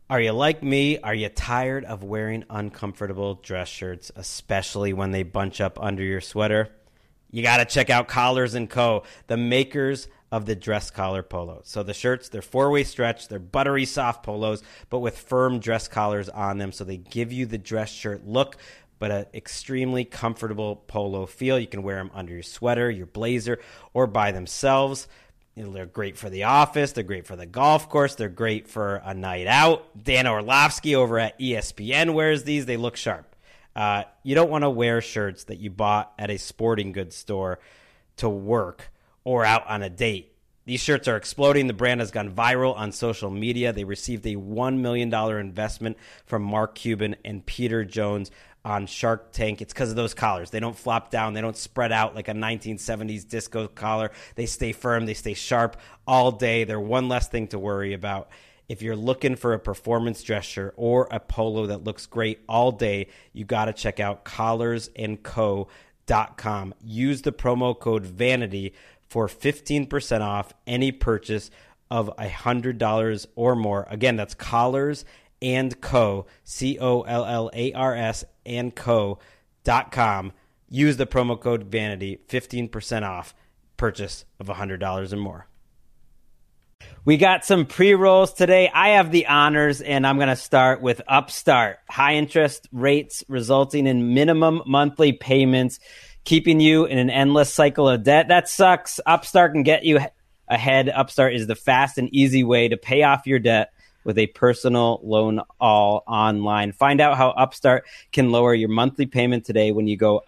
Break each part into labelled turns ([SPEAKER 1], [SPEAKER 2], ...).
[SPEAKER 1] Are you like me? Are you tired of wearing uncomfortable dress shirts, especially when they bunch up under your sweater? You got to check out Collars & Co., the makers of the dress collar polo. So the shirts, they're four-way stretch, they're buttery soft polos, but with firm dress collars on them, so they give you the dress shirt look, but an extremely comfortable polo feel. You can wear them under your sweater, your blazer, or by themselves. They're great for the office. They're great for the golf course. They're great for a night out. Dan Orlovsky over at ESPN wears these. They look sharp. You don't want to wear shirts that you bought at a sporting goods store to work or out on a date. These shirts are exploding. The brand has gone viral on social media. They received a $1 million investment from Mark Cuban and Peter Jones on Shark Tank. It's because of those collars. They don't flop down. They don't spread out like a 1970s disco collar. They stay firm. They stay sharp all day. They're one less thing to worry about. If you're looking for a performance dress shirt or a polo that looks great all day, you got to check out collarsandco.com. Use the promo code VANITY for 15% off any purchase of $100 or more. Again, that's Collars and Co, COLLARS and Co.com. Use the promo code VANITY, 15% off purchase of $100 or more. We got some pre-rolls today. I have the honors, and I'm going to start with Upstart. High interest rates resulting in minimum monthly payments, keeping you in an endless cycle of debt. That sucks. Upstart can get you ahead. Upstart is the fast and easy way to pay off your debt with a personal loan all online. Find out how Upstart can lower your monthly payment today when you go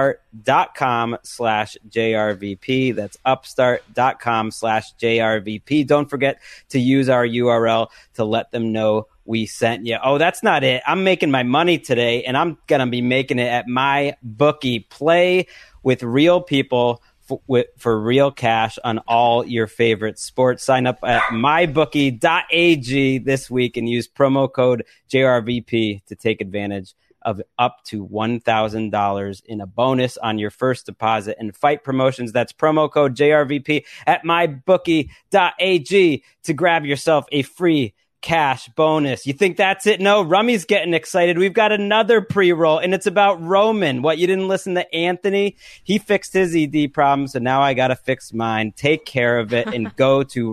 [SPEAKER 1] upstart.com/JRVP. That's upstart.com/JRVP. Don't forget to use our URL to let them know we sent you. Oh, that's not it. I'm making my money today, and I'm going to be making it at my bookie. Play with real people for real cash on all your favorite sports. Sign up at mybookie.ag this week and use promo code JRVP to take advantage of up to $1,000 in a bonus on your first deposit and fight promotions. That's promo code JRVP at mybookie.ag to grab yourself a free cash bonus. You think that's it? No, Rummy's getting excited. We've got another pre-roll, and it's about Roman. What, you didn't listen to Anthony? He fixed his ED problem, so now I got to fix mine. Take care of it and go to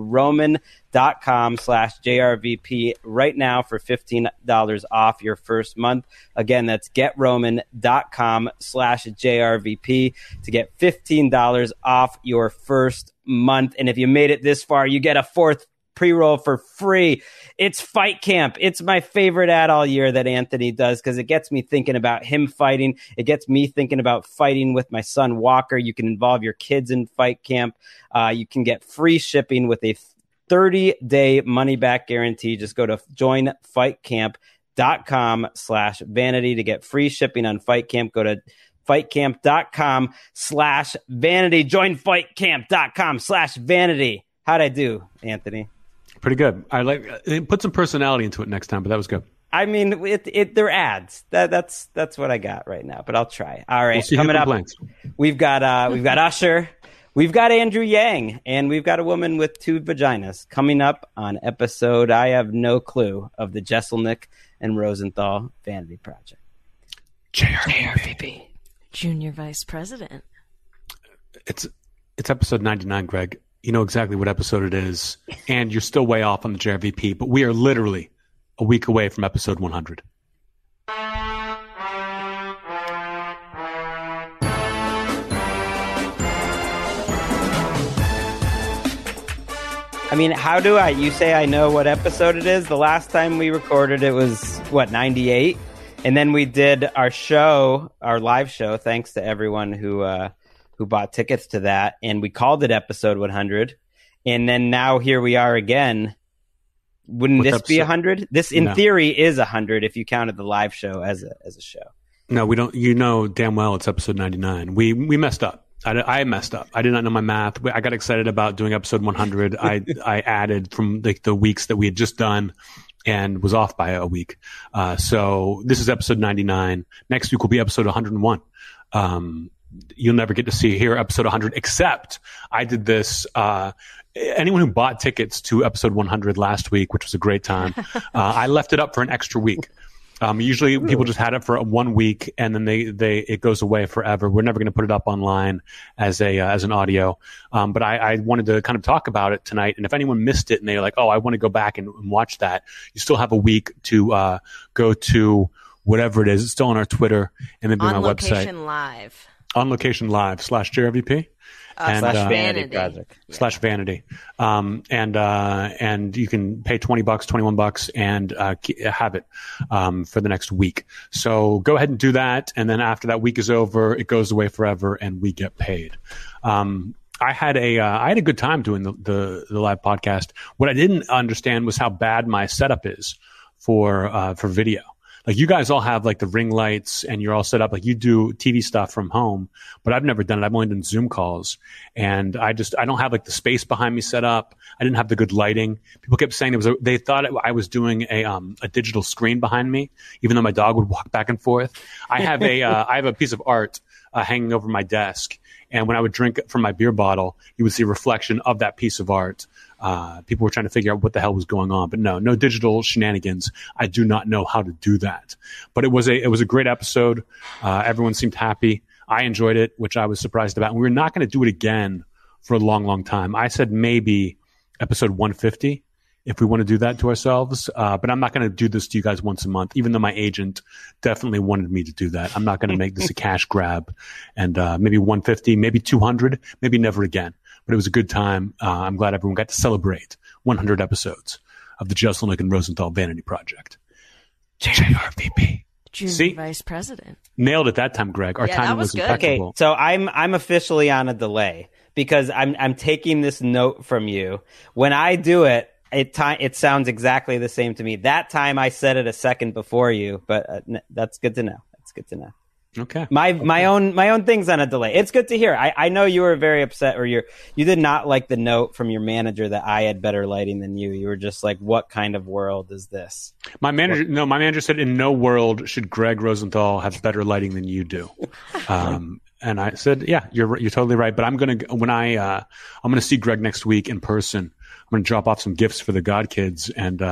[SPEAKER 1] roman.com/JRVP right now for $15 off your first month. Again, that's getroman.com/JRVP to get $15 off your first month. And if you made it this far, you get a fourth pre-roll for free. It's Fight Camp. It's my favorite ad all year that Anthony does because it gets me thinking about him fighting. It gets me thinking about fighting with my son Walker. You can involve your kids in Fight Camp. You can get free shipping with a 30-day money-back guarantee. Just go to joinfightcamp.com/vanity to get free shipping on Fight Camp. Go to fightcamp.com/vanity. Join fightcamp.com/vanity. How'd I do, Anthony?
[SPEAKER 2] Pretty good. I like it. Put some personality into it next time, but that was good.
[SPEAKER 1] I mean, they're ads. That's what I got right now, but I'll try. All right,
[SPEAKER 2] we'll
[SPEAKER 1] coming up, we've got Usher, we've got Andrew Yang, and we've got a woman with two vaginas coming up on episode I have no clue of the Jesselnick and Rosenthal Vanity Project.
[SPEAKER 3] JRVP, Junior Vice President.
[SPEAKER 2] It's episode 99, Greg. You know exactly what episode it is, and you're still way off on the JRVP, but we are literally a week away from episode 100.
[SPEAKER 1] I mean, how do you say I know what episode it is? The last time we recorded it was, 98? And then we did our show, our live show, thanks to everyone who bought tickets to that, and we called it episode 100. And then now here we are again. Wouldn't this be 100? This, in theory, is 100 if you counted the live show as a show.
[SPEAKER 2] No, we don't. You know damn well it's episode 99. We messed up. I messed up. I did not know my math. I got excited about doing episode 100. I added from the weeks that we had just done and was off by a week. So this is episode 99. Next week will be episode 101. You'll never get to hear episode 100, except I did this anyone who bought tickets to episode 100 last week, which was a great time, I left it up for an extra week. Usually people just had it for 1 week and then it goes away forever. We're never going to put it up online as an audio. But I wanted to kind of talk about it tonight. And if anyone missed it and they're like, oh, I want to go back and watch that, you still have a week to go to whatever it is. It's still on our Twitter and maybe on my website. On Location Live /JRVP.
[SPEAKER 1] And, / Vanity Project.
[SPEAKER 2] / Vanity. And you can pay $20, $21 and have it for the next week. So go ahead and do that. And then after that week is over, it goes away forever and we get paid. I had a good time doing the live podcast. What I didn't understand was how bad my setup is for video. Like you guys all have like the ring lights and you're all set up. Like you do TV stuff from home, but I've never done it. I've only done Zoom calls and I don't have like the space behind me set up. I didn't have the good lighting. People kept saying they thought I was doing a digital screen behind me, even though my dog would walk back and forth. I have a piece of art hanging over my desk. And when I would drink from my beer bottle, you would see a reflection of that piece of art. People were trying to figure out what the hell was going on, but no digital shenanigans. I do not know how to do that, but it was a great episode. Everyone seemed happy. I enjoyed it, which I was surprised about. And we're not going to do it again for a long, long time. I said maybe episode 150 if we want to do that to ourselves. But I'm not going to do this to you guys once a month, even though my agent definitely wanted me to do that. I'm not going to make this a cash grab and, maybe 150, maybe 200, maybe never again. But it was a good time. I'm glad everyone got to celebrate 100 episodes of the Jeselnik and Rosenthal Vanity Project. JRVP.
[SPEAKER 3] Junior Vice President.
[SPEAKER 2] Nailed it that time, Greg. Our timing was impeccable.
[SPEAKER 1] Okay, so I'm officially on a delay because I'm taking this note from you. When I do it, it sounds exactly the same to me. That time I said it a second before you, but that's good to know. That's good to know.
[SPEAKER 2] Okay.
[SPEAKER 1] My own thing's on a delay. It's good to hear. I know you were very upset, or you did not like the note from your manager that I had better lighting than you. You were just like, "What kind of world is this?" My
[SPEAKER 2] manager said, "In no world should Greg Rosenthal have better lighting than you do." And I said, "Yeah, you're totally right." But I'm gonna see Greg next week in person. I'm gonna drop off some gifts for the God Kids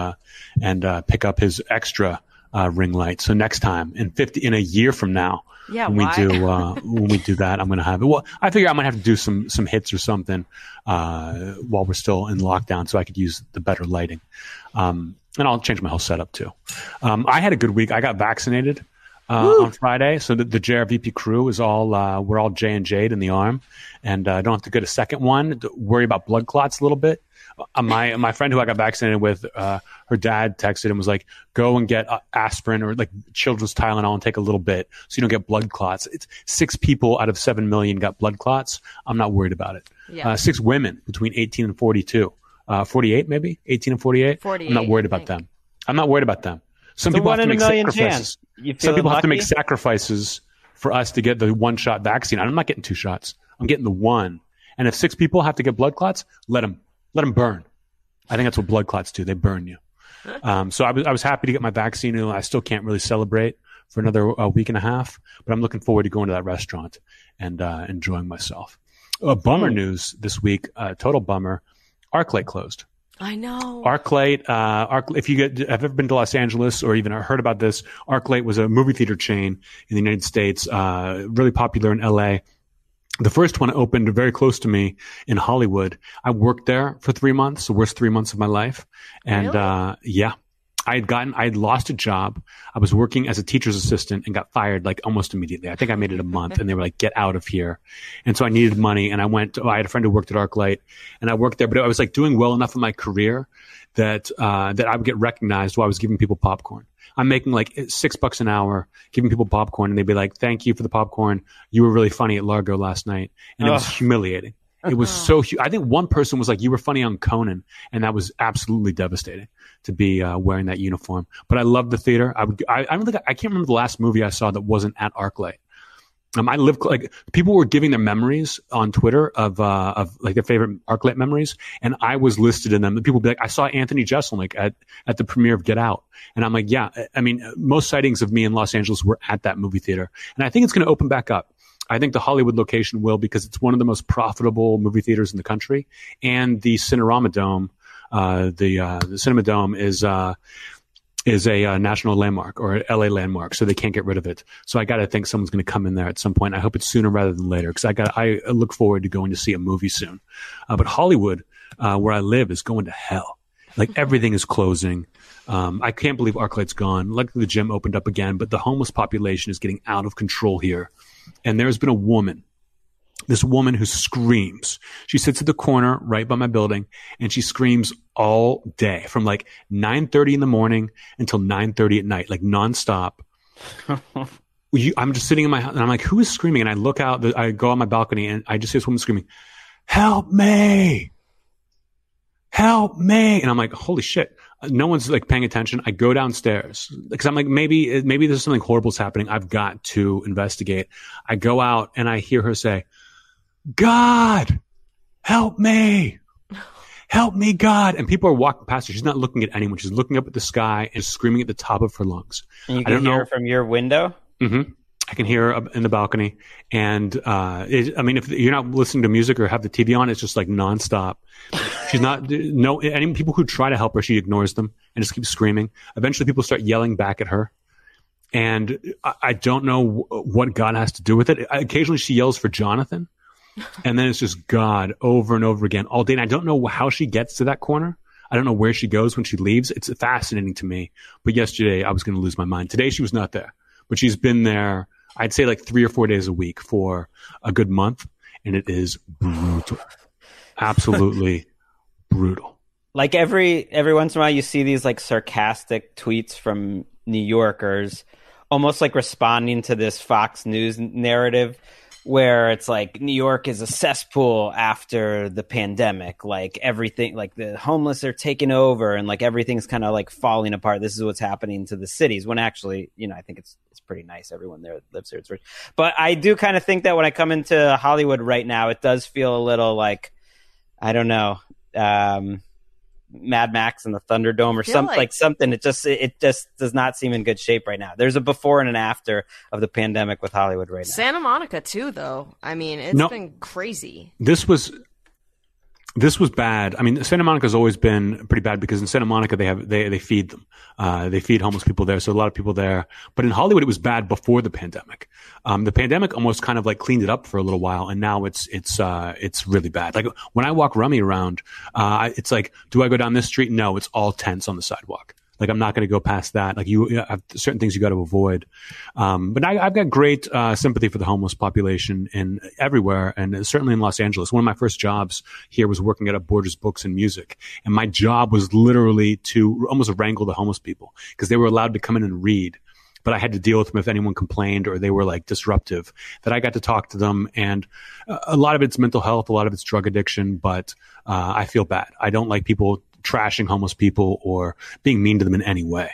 [SPEAKER 2] and pick up his extra ring light. So next time in a year from now.
[SPEAKER 3] Yeah,
[SPEAKER 2] when we do that, I'm going to have it. Well, I figure I'm going to have to do some hits or something while we're still in lockdown, so I could use the better lighting. And I'll change my whole setup too. I had a good week. I got vaccinated on Friday, so the JRVP crew is all we're all J&J'd in the arm, and I don't have to get a second one to worry about blood clots a little bit. My friend who I got vaccinated with, her dad texted and was like, go and get aspirin or like children's Tylenol and take a little bit so you don't get blood clots. It's 6 people out of 7 million got blood clots. I'm not worried about it.
[SPEAKER 3] Yeah.
[SPEAKER 2] 6 women between 18 and 42. 48 maybe? 18 and 48?
[SPEAKER 3] 48,
[SPEAKER 2] I'm not worried about them. I'm not worried about them. Some people have to make sacrifices. Some people have to make sacrifices for us to get the 1-shot vaccine. I'm not getting 2 shots. I'm getting the 1. And if 6 people have to get blood clots, let them burn. I think that's what blood clots do. They burn you. So I was happy to get my vaccine. I still can't really celebrate for another week and a half, but I'm looking forward to going to that restaurant and enjoying myself. Bummer news this week. Total bummer. ArcLight closed.
[SPEAKER 3] I know.
[SPEAKER 2] ArcLight. If you have ever been to Los Angeles or even heard about this, ArcLight was a movie theater chain in the United States, really popular in LA. The first one opened very close to me in Hollywood. I worked there for 3 months, the worst 3 months of my life. And,
[SPEAKER 3] really?
[SPEAKER 2] I had lost a job. I was working as a teacher's assistant and got fired like almost immediately. I think I made it a month and they were like, get out of here. And so I needed money and I had a friend who worked at ArcLight and I worked there, but I was like doing well enough in my career that I would get recognized while I was giving people popcorn. I'm making like $6 an hour, giving people popcorn, and they'd be like, "Thank you for the popcorn. You were really funny at Largo last night," and it was humiliating. It was so. I think one person was like, "You were funny on Conan," and that was absolutely devastating to be wearing that uniform. But I loved the theater. I can't remember the last movie I saw that wasn't at ArcLight. I lived like people were giving their memories on Twitter of like their favorite ArcLight memories, and I was listed in them. People would be like, "I saw Anthony Jeselnik at the premiere of Get Out," and I'm like, "Yeah." I mean, most sightings of me in Los Angeles were at that movie theater, and I think it's going to open back up. I think the Hollywood location will, because it's one of the most profitable movie theaters in the country, and the Cinerama Dome, the Cinema Dome is a national landmark or an LA landmark, so they can't get rid of it. So I got to think someone's going to come in there at some point. I hope it's sooner rather than later, because I look forward to going to see a movie soon. But Hollywood, where I live, is going to hell. Like, everything is closing. I can't believe ArcLight's gone. Luckily, the gym opened up again, but the homeless population is getting out of control here. And there's been a woman, this woman who screams. She sits at the corner right by my building, and she screams all day from like 9:30 in the morning until 9:30 at night, like nonstop. I'm just sitting in my house, and I'm like, who is screaming? And I look out, I go on my balcony, and I just see this woman screaming, "Help me! Help me!" And I'm like, holy shit. No one's like paying attention. I go downstairs because I'm like, maybe there's something horrible's happening. I've got to investigate. I go out and I hear her say, "God, help me. Help me, God." And people are walking past her. She's not looking at anyone. She's looking up at the sky and screaming at the top of her lungs.
[SPEAKER 1] And you can hear her from your window?
[SPEAKER 2] Mm-hmm. I can hear her in the balcony. And if you're not listening to music or have the TV on, it's just like nonstop. She's not, any people who try to help her, she ignores them and just keeps screaming. Eventually people start yelling back at her. And I don't know what God has to do with it. Occasionally she yells for Jonathan. And then it's just God over and over again all day. And I don't know how she gets to that corner. I don't know where she goes when she leaves. It's fascinating to me. But yesterday I was going to lose my mind. Today she was not there. But she's been there, I'd say, like 3 or 4 days a week for a good month. And it is brutal. Absolutely brutal.
[SPEAKER 1] Like every once in a while you see these like sarcastic tweets from New Yorkers, almost like responding to this Fox News narrative where it's like New York is a cesspool after the pandemic. Like everything, like the homeless are taking over and like everything's kind of like falling apart. This is what's happening to the cities, when actually, I think it's pretty nice. Everyone there lives there. It's rich. But I do kind of think that when I come into Hollywood right now, it does feel a little like, I don't know, Mad Max and the Thunderdome or something like something. It just does not seem in good shape right now. There's a before and an after of the pandemic with Hollywood right now.
[SPEAKER 3] Santa Monica too, though. I mean, it's been crazy.
[SPEAKER 2] This was bad. I mean, Santa Monica's always been pretty bad because in Santa Monica they feed them. They feed homeless people there, so a lot of people there. But in Hollywood, it was bad before the pandemic. The pandemic almost kind of like cleaned it up for a little while, and now it's really bad. Like when I walk Rummy around, it's like, do I go down this street? No, it's all tents on the sidewalk. Like, I'm not going to go past that. Like, you have certain things you got to avoid. But I've got great sympathy for the homeless population everywhere, and certainly in Los Angeles. One of my first jobs here was working at a Borders Books and Music. And my job was literally to almost wrangle the homeless people because they were allowed to come in and read. But I had to deal with them if anyone complained or they were like disruptive. That I got to talk to them, and a lot of it's mental health, a lot of it's drug addiction, but I feel bad. I don't like people trashing homeless people or being mean to them in any way.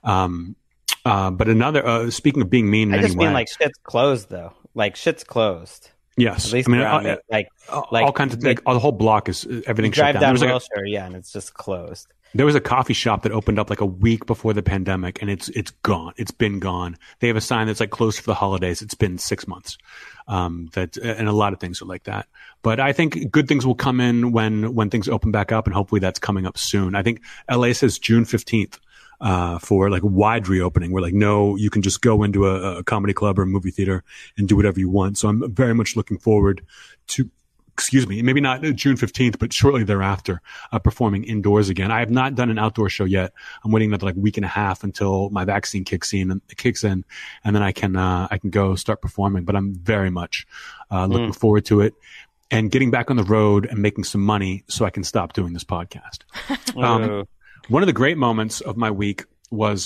[SPEAKER 2] But another, speaking of being mean in any way. I just
[SPEAKER 1] mean like shit's closed though. Like shit's closed.
[SPEAKER 2] Yes.
[SPEAKER 1] At least around it. Like
[SPEAKER 2] all kinds of, like the whole block is, everything shut down.
[SPEAKER 1] Drive down Wilshire, and it's just closed.
[SPEAKER 2] There was a coffee shop that opened up like a week before the pandemic, and it's gone. It's been gone. They have a sign that's like closed for the holidays. It's been 6 months. And a lot of things are like that. But I think good things will come in when things open back up, and hopefully that's coming up soon. I think LA says June 15th. For like wide reopening, where like, no, you can just go into a comedy club or a movie theater and do whatever you want. So I'm very much looking forward to, maybe not June 15th, but shortly thereafter, performing indoors again. I have not done an outdoor show yet. I'm waiting another like week and a half until my vaccine kicks in, and then I can go start performing. But I'm very much looking forward to it and getting back on the road and making some money so I can stop doing this podcast. One of the great moments of my week was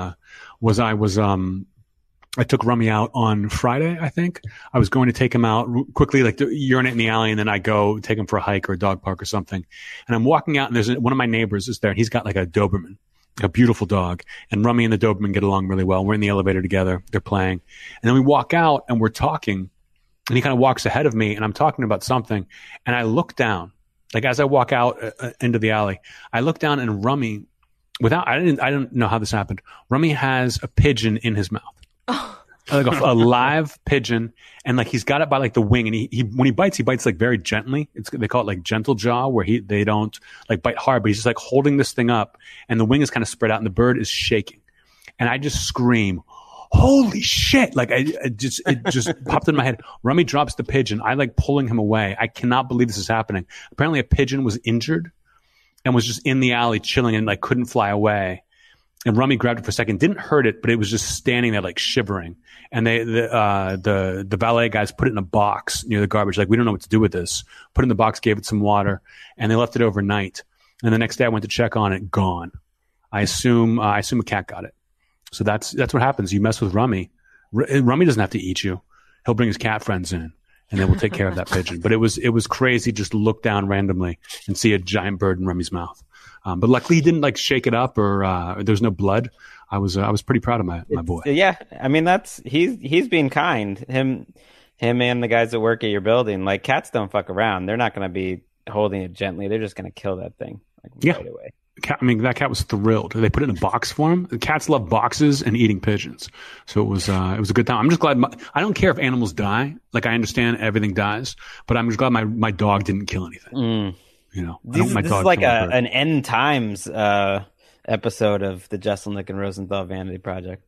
[SPEAKER 2] I took Rummy out on Friday, I think. I was going to take him out quickly, like to urinate in the alley, and then I go take him for a hike or a dog park or something. And I'm walking out, and there's one of my neighbors is there, and he's got like a Doberman, a beautiful dog. And Rummy and the Doberman get along really well. We're in the elevator together. They're playing. And then we walk out, and we're talking, and he kind of walks ahead of me, and I'm talking about something. And I look down, like as I walk out into the alley, I look down, and Rummy, I didn't know how this happened. Rummy has a pigeon in his mouth. like a live pigeon, and like he's got it by like the wing, and he when he bites like very gently. They call it like gentle jaw, where they don't like bite hard, but he's just like holding this thing up, and the wing is kind of spread out, and the bird is shaking, and I just scream, "Holy shit!" Like it just popped in my head. Rummy drops the pigeon. I like pulling him away. I cannot believe this is happening. Apparently, a pigeon was injured and was just in the alley chilling and like couldn't fly away. And Rummy grabbed it for a second, didn't hurt it, but it was just standing there like shivering. And the valet guys put it in a box near the garbage. Like, we don't know what to do with this. Put it in the box, gave it some water, and they left it overnight. And the next day I went to check on it, gone. I assume a cat got it. So that's what happens. You mess with Rummy. Rummy doesn't have to eat you. He'll bring his cat friends in, and then we'll take care of that pigeon. But it was crazy just to look down randomly and see a giant bird in Rummy's mouth. But luckily he didn't like shake it up or there was no blood. I was pretty proud of my boy.
[SPEAKER 1] Yeah, I mean he's being kind. Him and the guys that work at your building. Like, cats don't fuck around. They're not going to be holding it gently. They're just going to kill that thing right away.
[SPEAKER 2] That cat was thrilled. They put it in a box for him. The cats love boxes and eating pigeons, so it was a good time. I'm just glad. I don't care if animals die. Like, I understand everything dies, but I'm just glad my dog didn't kill anything. You know,
[SPEAKER 1] this is like an end times episode of the Jesselnick and Rosenthal Vanity Project.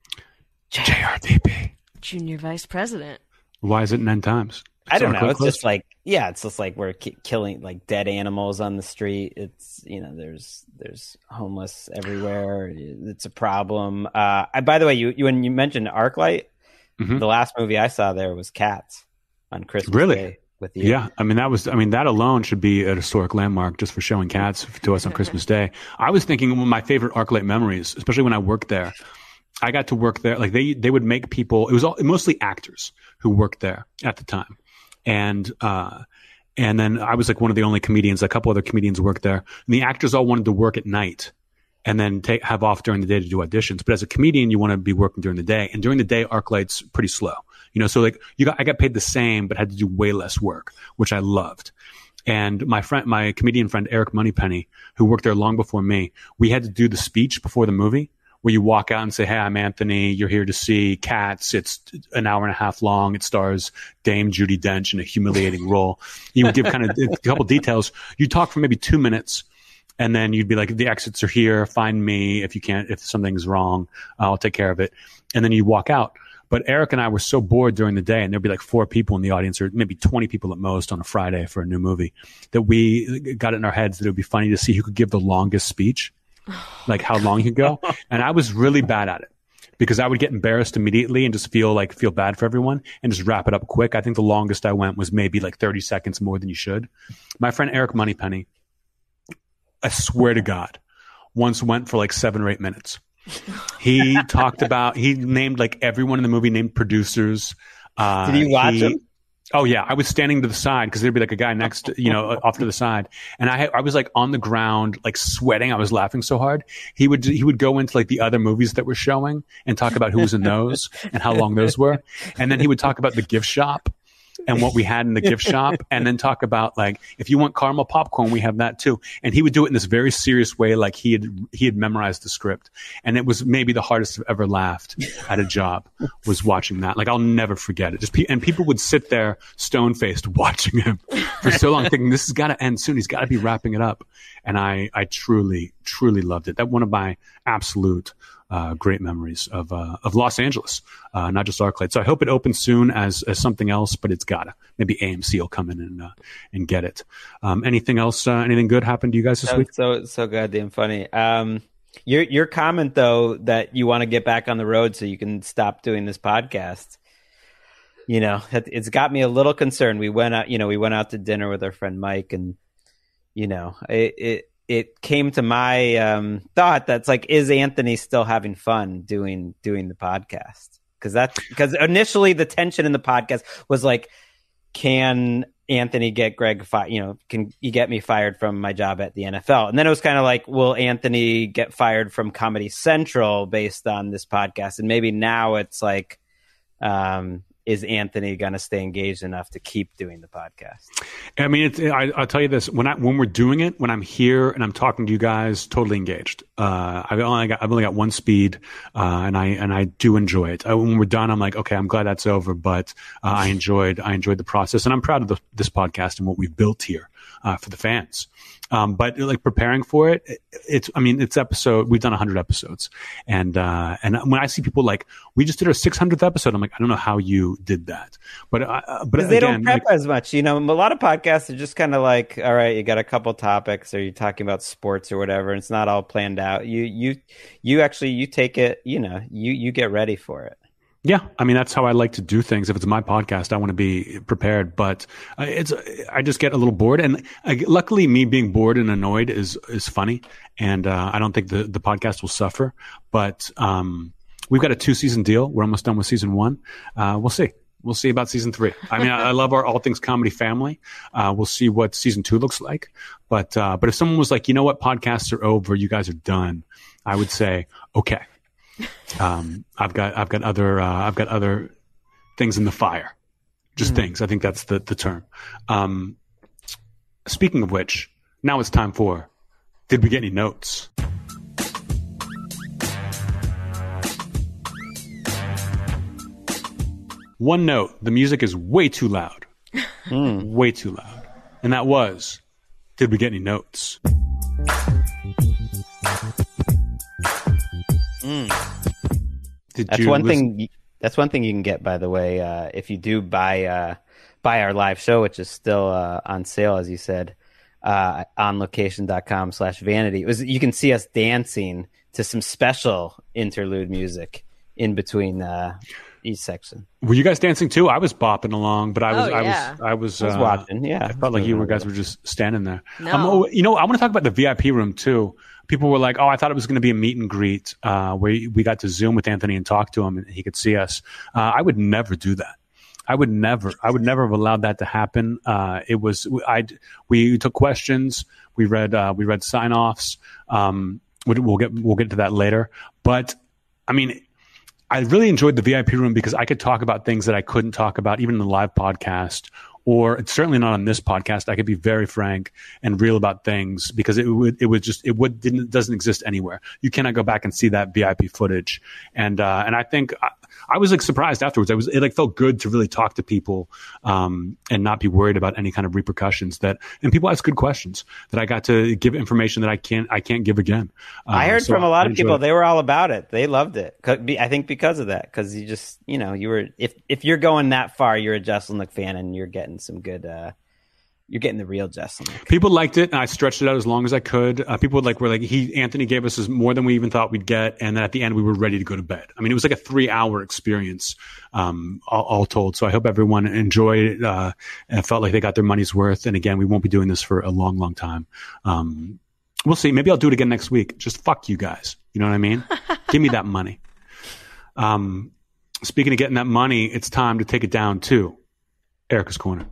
[SPEAKER 2] JRVP.
[SPEAKER 3] Junior Vice President.
[SPEAKER 2] Why is it in end times?
[SPEAKER 1] I don't know. It's just like we're killing like dead animals on the street. It's, you know, there's homeless everywhere. It's a problem. By the way, you when you mentioned ArcLight, the last movie I saw there was Cats on Christmas Day. With you.
[SPEAKER 2] Yeah, that alone should be a historic landmark just for showing cats to us on Christmas Day. I was thinking one of my favorite ArcLight memories, especially when I worked there. I got to work there. Like, they would make people. It was mostly actors who worked there at the time, and then I was like one of the only comedians. A couple other comedians worked there, and the actors all wanted to work at night and then have off during the day to do auditions. But as a comedian, you want to be working during the day, and during the day, ArcLight's pretty slow. You know, so like I got paid the same, but had to do way less work, which I loved. And my comedian friend, Eric Moneypenny, who worked there long before me, we had to do the speech before the movie where you walk out and say, "Hey, I'm Anthony. You're here to see Cats. It's an hour and a half long. It stars Dame Judi Dench in a humiliating role." You would give kind of a couple details. You talk for maybe 2 minutes. And then you'd be like, "The exits are here. Find me if something's wrong. I'll take care of it." And then you walk out. But Eric and I were so bored during the day, and there'd be like 4 people in the audience, or maybe 20 people at most on a Friday for a new movie, that we got it in our heads that it would be funny to see who could give the longest speech, like how long he could go. And I was really bad at it because I would get embarrassed immediately and just feel bad for everyone and just wrap it up quick. I think the longest I went was maybe like 30 seconds more than you should. My friend Eric Moneypenny, I swear to God, once went for like 7 or 8 minutes. He named like everyone in the movie, named producers.
[SPEAKER 1] Did you watch him?
[SPEAKER 2] Oh yeah. I was standing to the side because there'd be like a guy next to, off to the side. And I was like on the ground, like sweating. I was laughing so hard. He would go into like the other movies that were showing and talk about who was in those and how long those were. And then he would talk about the gift shop and what we had in the gift shop, and then talk about like, if you want caramel popcorn, we have that too. And he would do it in this very serious way, like he had memorized the script. And it was maybe the hardest I've ever laughed at a job was watching that. Like, I'll never forget it. And people would sit there stone faced watching him for so long, thinking this has got to end soon. He's got to be wrapping it up. And I truly, truly loved it. That one of my absolute great memories of Los Angeles, not just ArcLight. So I hope it opens soon as something else, but it's gotta. Maybe AMC will come in and get it. Anything else? Anything good happened to you guys this week?
[SPEAKER 1] So goddamn funny. Your comment though that you want to get back on the road so you can stop doing this podcast. You know, it's got me a little concerned. We went out to dinner with our friend Mike, and it came to my thought that's like, is Anthony still having fun doing the podcast? Because initially the tension in the podcast was like, can Anthony get Greg fired? Can you get me fired from my job at the NFL? And then it was kind of like, will Anthony get fired from Comedy Central based on this podcast? And maybe now it's like, is Anthony going to stay engaged enough to keep doing the podcast?
[SPEAKER 2] I mean, I'll tell you this: when we're doing it, when I'm here and I'm talking to you guys, totally engaged. I've only got one speed, and I do enjoy it. When we're done, I'm like, okay, I'm glad that's over, but I enjoyed the process, and I'm proud of this podcast and what we've built here for the fans. But like preparing for it, it's episode. We've done 100 episodes, and when I see people like, we just did our 600th episode, I'm like, I don't know how you did that, but
[SPEAKER 1] they don't prep as much. You know, a lot of podcasts are just kind of like, all right, you got a couple topics, or you're talking about sports or whatever, and it's not all planned out. You take it. You know, you get ready for it.
[SPEAKER 2] Yeah, I mean, that's how I like to do things. If it's my podcast, I want to be prepared. But I just get a little bored, and luckily, me being bored and annoyed is funny, and I don't think the podcast will suffer. But we've got a 2-season deal. We're almost done with season 1. We'll see. We'll see about season 3. I mean, I love our All Things Comedy family. We'll see what season 2 looks like. But if someone was like, you know what, podcasts are over, you guys are done, I would say, okay. I've got other things in the fire, just things. I think that's the term. Speaking of which, now it's time for, did we get any notes? One note, the music is way too loud. Way too loud. And that was, did we get any notes?
[SPEAKER 1] That's one thing you can get, by the way, if you do buy our live show, which is still on sale, as you said, onlocation.com/vanity. You can see us dancing to some special interlude music in between each section.
[SPEAKER 2] Were you guys dancing too? I was bopping along, but I was
[SPEAKER 1] watching. Yeah,
[SPEAKER 2] I felt like you guys were just standing there.
[SPEAKER 3] No.
[SPEAKER 2] I want to talk about the VIP room too. People were like, "Oh, I thought it was going to be a meet and greet where we got to Zoom with Anthony and talk to him, and he could see us." I would never do that. I would never have allowed that to happen. We took questions. We read sign offs. We'll get to that later. But I mean, I really enjoyed the VIP room because I could talk about things that I couldn't talk about even in the live podcast, or it's certainly not on this podcast. I could be very frank and real about things because it doesn't exist anywhere. You cannot go back and see that VIP footage. And I think I was like surprised afterwards. It like felt good to really talk to people, and not be worried about any kind of repercussions and people asked good questions that I got to give information that I can't give again.
[SPEAKER 1] I heard from a lot of people, they were all about it. They loved it. I think because of that, because you just, you were, if you're going that far, you're a Jesselnick fan and you're getting some good, you're getting the real Jesselnick.
[SPEAKER 2] People liked it, and I stretched it out as long as I could. People were like, Anthony gave us more than we even thought we'd get, and then at the end we were ready to go to bed. I mean, it was like a 3-hour experience, all told. So I hope everyone enjoyed it and felt like they got their money's worth. And again, we won't be doing this for a long, long time. We'll see. Maybe I'll do it again next week. Just fuck you guys. You know what I mean? Give me that money. Speaking of getting that money, it's time to take it down to Erica's Corner.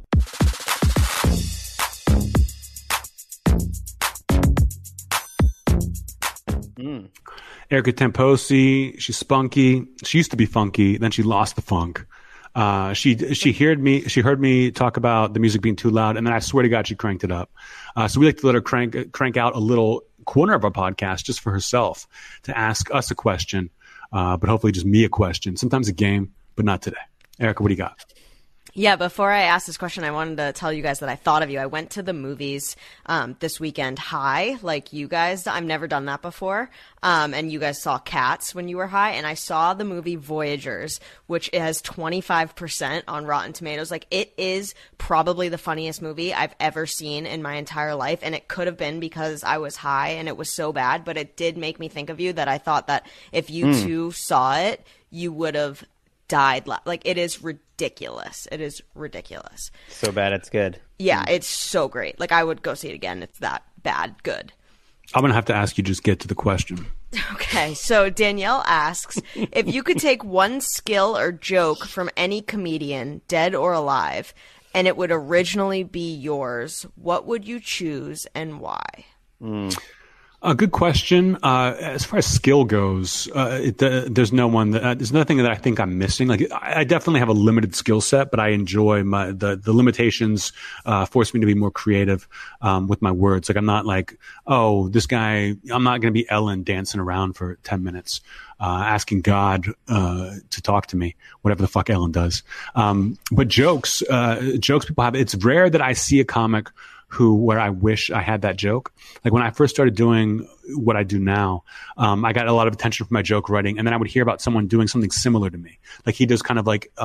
[SPEAKER 2] Erica Temposi, she's spunky. She used to be funky, then she lost the funk. She heard me talk about the music being too loud, and then I swear to God, she cranked it up. So we like to let her crank out a little corner of our podcast just for herself to ask us a question, but hopefully just me a question. Sometimes a game, but not today. Erica, what do you got?
[SPEAKER 3] Yeah, before I ask this question, I wanted to tell you guys that I thought of you. I went to the movies this weekend high, like you guys. I've never done that before. And you guys saw Cats when you were high. And I saw the movie Voyagers, which has 25% on Rotten Tomatoes. Like, it is probably the funniest movie I've ever seen in my entire life. And it could have been because I was high and it was so bad. But it did make me think of you, that I thought that if you too saw it, you would have died. Like, it is ridiculous. It is ridiculous.
[SPEAKER 1] So bad it's good.
[SPEAKER 3] Yeah, it's so great. Like, I would go see it again. It's that bad good.
[SPEAKER 2] I'm going to have to ask you, just get to the question.
[SPEAKER 3] Okay, so Danielle asks, if you could take one skill or joke from any comedian, dead or alive, and it would originally be yours, what would you choose and why?
[SPEAKER 2] A good question. As far as skill goes, there's no one that there's nothing that I think I'm missing. Like I definitely have a limited skill set, but I enjoy the limitations. Force me to be more creative with my words. Like I'm not like, oh, this guy. I'm not going to be Ellen dancing around for 10 minutes, asking God to talk to me, whatever the fuck Ellen does. But jokes people have. It's rare that I see a comic where I wish I had that joke. Like when I first started doing what I do now, I got a lot of attention from my joke writing, and then I would hear about someone doing something similar to me. Like he does kind of like,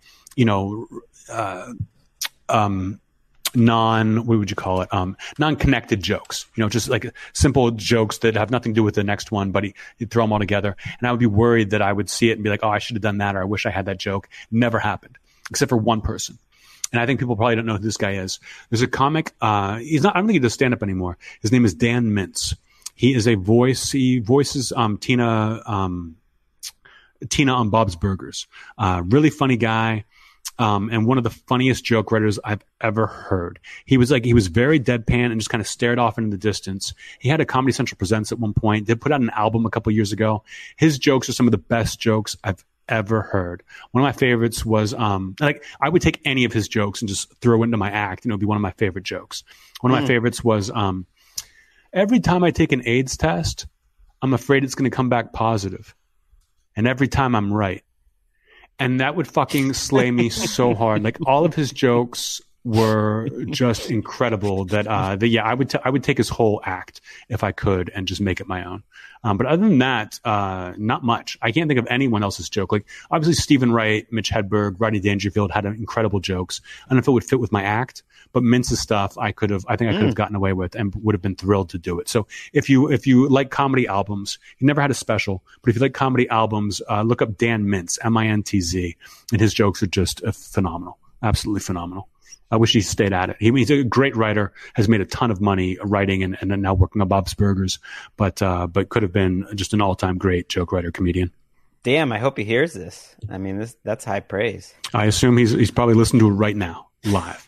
[SPEAKER 2] what would you call it? Non-connected jokes, just like simple jokes that have nothing to do with the next one, but he'd throw them all together. And I would be worried that I would see it and be like, oh, I should have done that, or I wish I had that joke. Never happened, except for one person. And I think people probably don't know who this guy is. There's a comic. I don't think he does stand up anymore. His name is Dan Mintz. He is a voice. He voices Tina on Bob's Burgers. Really funny guy. And one of the funniest joke writers I've ever heard. He was very deadpan and just kind of stared off into the distance. He had a Comedy Central Presents at one point. They put out an album a couple years ago. His jokes are some of the best jokes I've ever heard. One of my favorites was I would take any of his jokes and just throw into my act, and it would be one of my favorite jokes. One of my favorites was every time I take an AIDS test, I'm afraid it's going to come back positive, and every time I'm right. And that would fucking slay me so hard. Like all of his jokes were just incredible. I would take his whole act if I could and just make it my own. But other than that, not much. I can't think of anyone else's joke. Like obviously Stephen Wright, Mitch Hedberg, Rodney Dangerfield had incredible jokes. I don't know if it would fit with my act, but Mintz's stuff I think I could have gotten away with and would have been thrilled to do it. So if you like comedy albums, he never had a special, but if you like comedy albums, look up Dan Mintz, Mintz, and his jokes are just phenomenal. Absolutely phenomenal. I wish he stayed at it. He's a great writer, has made a ton of money writing and then now working on Bob's Burgers, but could have been just an all-time great joke writer, comedian.
[SPEAKER 1] Damn, I hope he hears this. I mean, that's high praise.
[SPEAKER 2] I assume he's probably listening to it right now, live.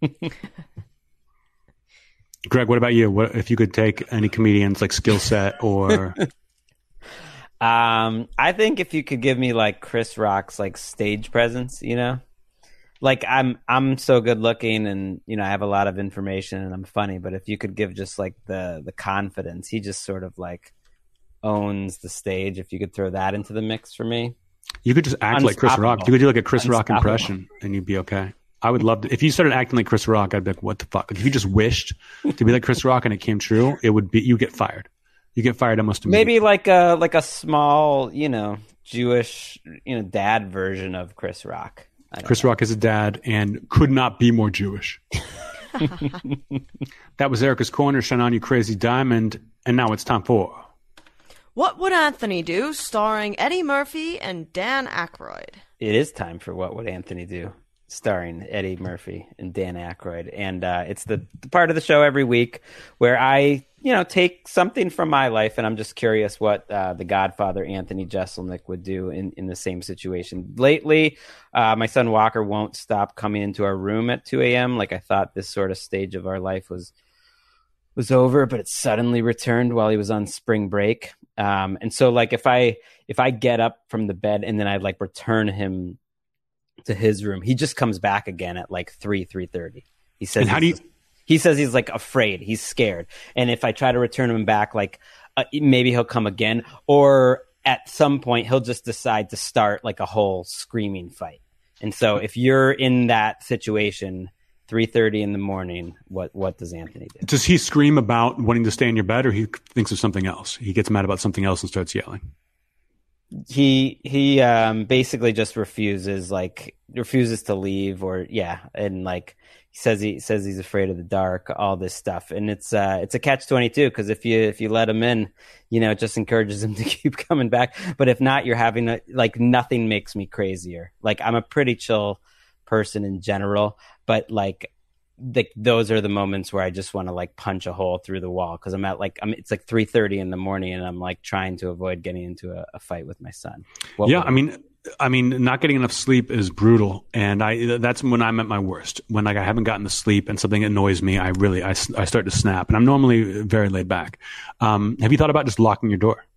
[SPEAKER 2] Greg, what about you? What if you could take any comedian's like skill set or?
[SPEAKER 1] I think if you could give me like Chris Rock's like stage presence, like I'm so good looking and I have a lot of information and I'm funny, but if you could give just like the confidence, he just sort of like owns the stage. If you could throw that into the mix for me, you
[SPEAKER 2] could just act like Chris Rock. You could do like a Chris Rock impression and you'd be okay. I would love to. If you started acting like Chris Rock, I'd be like, what the fuck? Like, if you just wished to be like Chris Rock and it came true, you get fired. You get fired almost immediately.
[SPEAKER 1] Maybe like a small, Jewish, dad version of Chris Rock.
[SPEAKER 2] Chris Rock is a dad and could not be more Jewish. That was Erica's Corner. Shine on, you crazy diamond. And now it's time for
[SPEAKER 3] What Would Anthony Do? Starring Eddie Murphy and Dan Aykroyd.
[SPEAKER 1] It is time for What Would Anthony Do? Starring Eddie Murphy and Dan Aykroyd. And it's the part of the show every week where I, take something from my life and I'm just curious what the Godfather Anthony Jeselnik would do in the same situation. Lately, my son Walker won't stop coming into our room at 2 a.m. Like I thought this sort of stage of our life was over, but it suddenly returned while he was on spring break. And so like if I get up from the bed and then I like return him to his room, he just comes back again at like 3:30. He says, he says he's like afraid, he's scared. And if I try to return him back, like maybe he'll come again, or at some point he'll just decide to start like a whole screaming fight. And so if you're in that situation, 3:30 in the morning, what does Anthony do?
[SPEAKER 2] Does he scream about wanting to stay in your bed, or he thinks of something else? He gets mad about something else and starts yelling.
[SPEAKER 1] He basically just refuses to leave, and like he says he's afraid of the dark, all this stuff, and it's a catch-22 because if you let him in, it just encourages him to keep coming back. But if not, you're having nothing makes me crazier. Like I'm a pretty chill person in general, but like those are the moments where I just want to like punch a hole through the wall because it's like 3:30 in the morning and I'm like trying to avoid getting into a fight with my son.
[SPEAKER 2] I mean, I mean, not getting enough sleep is brutal, and that's when I'm at my worst. When like I haven't gotten to sleep and something annoys me, I start to snap, and I'm normally very laid back. Have you thought about just locking your door?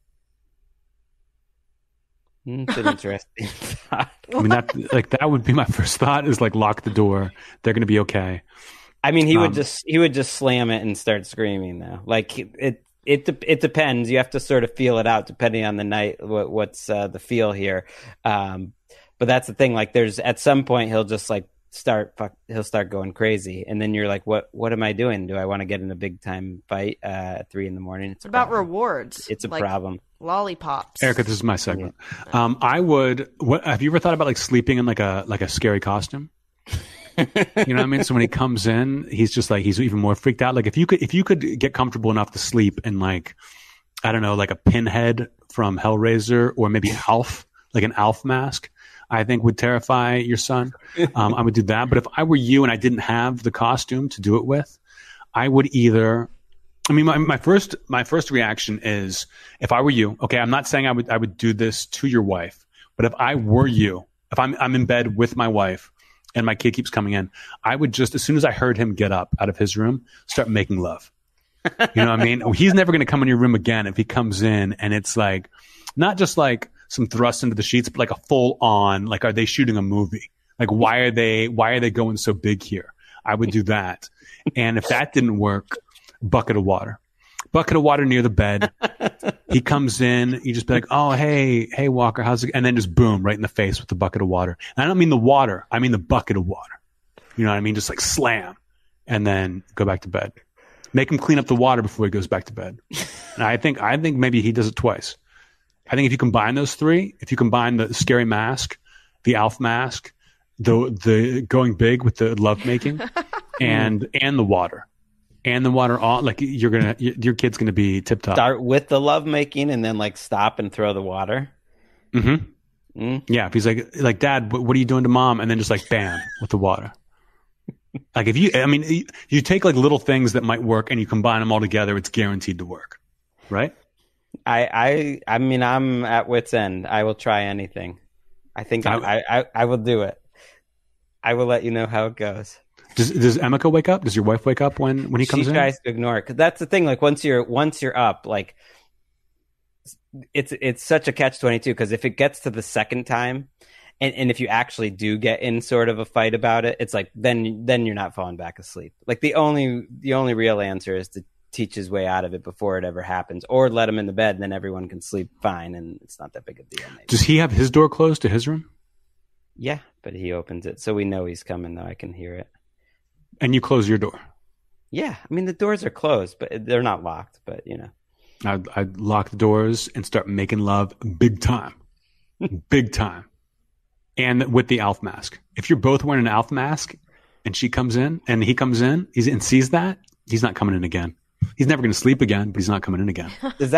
[SPEAKER 1] It's an interesting thought.
[SPEAKER 2] I mean, that would be my first thought is like lock the door. They're going to be okay.
[SPEAKER 1] I mean, he would just slam it and start screaming though. Like it depends. You have to sort of feel it out depending on the night. What's the feel here? But that's the thing. Like, there's at some point he'll just like he'll start going crazy, and then you're like, what am I doing? Do I want to get in a big time fight at 3 a.m? It's
[SPEAKER 3] about rewards.
[SPEAKER 1] It's a problem.
[SPEAKER 3] Lollipops.
[SPEAKER 2] Erica, this is my segment. Yeah. Have you ever thought about like sleeping in like a scary costume? You know what I mean? So when he comes in, he's just like, he's even more freaked out. Like if you could get comfortable enough to sleep in like, I don't know, like a Pinhead from Hellraiser, or maybe Alf, like an Alf mask, I think would terrify your son. I would do that. But if I were you and I didn't have the costume to do it with, I would either, I mean, my first reaction is, if I were you, okay, I'm not saying I would do this to your wife, but if I were you, if I'm in bed with my wife and my kid keeps coming in, I would just, as soon as I heard him get up out of his room, start making love. You know what I mean? He's never going to come in your room again if he comes in and it's like, not just like some thrust into the sheets, but like a full on, like, are they shooting a movie? Like, why are they going so big here? I would do that. And if that didn't work, bucket of water near the bed. He comes in, you just be like, oh, hey, Walker, how's it? And then just boom, right in the face with the bucket of water. And I don't mean the water, I mean the bucket of water. You know what I mean? Just like slam, and then go back to bed. Make him clean up the water before he goes back to bed. And I think maybe he does it twice. I think if you combine those three, if you combine the scary mask, the Alf mask, the going big with the love making, and the water. And the water on, like, your kid's gonna be tip top.
[SPEAKER 1] Start with the love making and then like stop and throw the water.
[SPEAKER 2] Mm-hmm. Yeah, if he's like, Dad, what are you doing to Mom? And then just like bam with the water. Like you take like little things that might work and you combine them all together, it's guaranteed to work, right?
[SPEAKER 1] I mean, I'm at wit's end. I will try anything. I think I will do it. I will let you know how it goes.
[SPEAKER 2] Does Emeka wake up? Does your wife wake up when he comes in?
[SPEAKER 1] She tries to ignore it, because that's the thing. Like once you're up, like it's such a catch-22, because if it gets to the second time, and if you actually do get in sort of a fight about it, it's like then you're not falling back asleep. Like the only real answer is to teach his way out of it before it ever happens, or let him in the bed, and then everyone can sleep fine, and it's not that big a deal. Maybe.
[SPEAKER 2] Does he have his door closed to his room?
[SPEAKER 1] Yeah, but he opens it, so we know he's coming. Though I can hear it.
[SPEAKER 2] And you close your door?
[SPEAKER 1] Yeah. I mean, the doors are closed, but they're not locked, but you know.
[SPEAKER 2] I'd lock the doors and start making love big time. Big time. And with the Alf mask. If you're both wearing an Alf mask and she comes in and he comes in and sees that, he's not coming in again. He's never going to sleep again, but he's not coming in again.
[SPEAKER 1] Does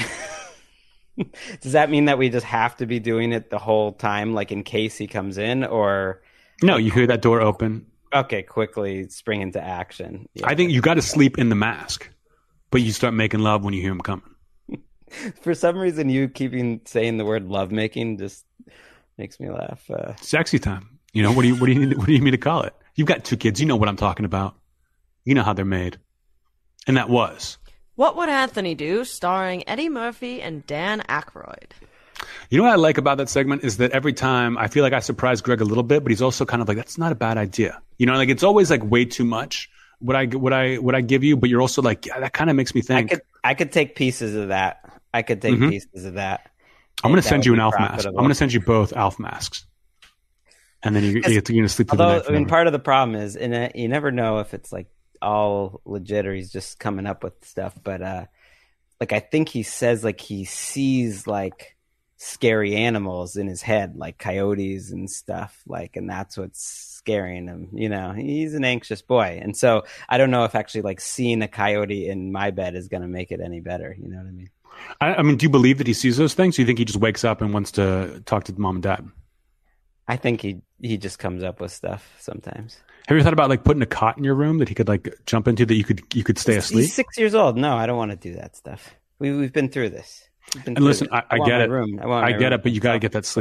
[SPEAKER 1] that mean that we just have to be doing it the whole time, like in case he comes in, or?
[SPEAKER 2] No, you hear that door open.
[SPEAKER 1] Okay, quickly spring into action. Yeah.
[SPEAKER 2] I think you got to sleep in the mask, but you start making love when you hear him coming.
[SPEAKER 1] For some reason, you keeping saying the word lovemaking just makes me laugh.
[SPEAKER 2] Sexy time. You know, what do you need me to call it? You've got 2 kids. You know what I'm talking about. You know how they're made. And that was
[SPEAKER 3] What Would Anthony Do? Starring Eddie Murphy and Dan Aykroyd.
[SPEAKER 2] You know what I like about that segment is that every time I feel like I surprise Greg a little bit, but he's also kind of like, that's not a bad idea. You know, like it's always like way too much what I give you, but you're also like, yeah, that kind of makes me think.
[SPEAKER 1] I could take pieces of that. I could take pieces of that.
[SPEAKER 2] I'm going to send you an Alf mask. I'm going to send you both Alf masks. And then you're going to sleep through the night.
[SPEAKER 1] I mean, part of the problem is, you never know if it's like all legit or he's just coming up with stuff. But like I think he says like he sees like scary animals in his head, like coyotes and stuff, like, and that's what's scaring him. You know, he's an anxious boy, and so I don't know if actually like seeing a coyote in my bed is going to make it any better. You know what I mean?
[SPEAKER 2] I mean, do you believe that he sees those things? Do you think he just wakes up and wants to talk to Mom and Dad?
[SPEAKER 1] I think he just comes up with stuff sometimes.
[SPEAKER 2] Have you ever thought about like putting a cot in your room that he could like jump into, that you could stay asleep?
[SPEAKER 1] He's 6 years old. No, I don't want to do that stuff. We've been through this.
[SPEAKER 2] And listen, I get it. I get it, but you got to get that sleep.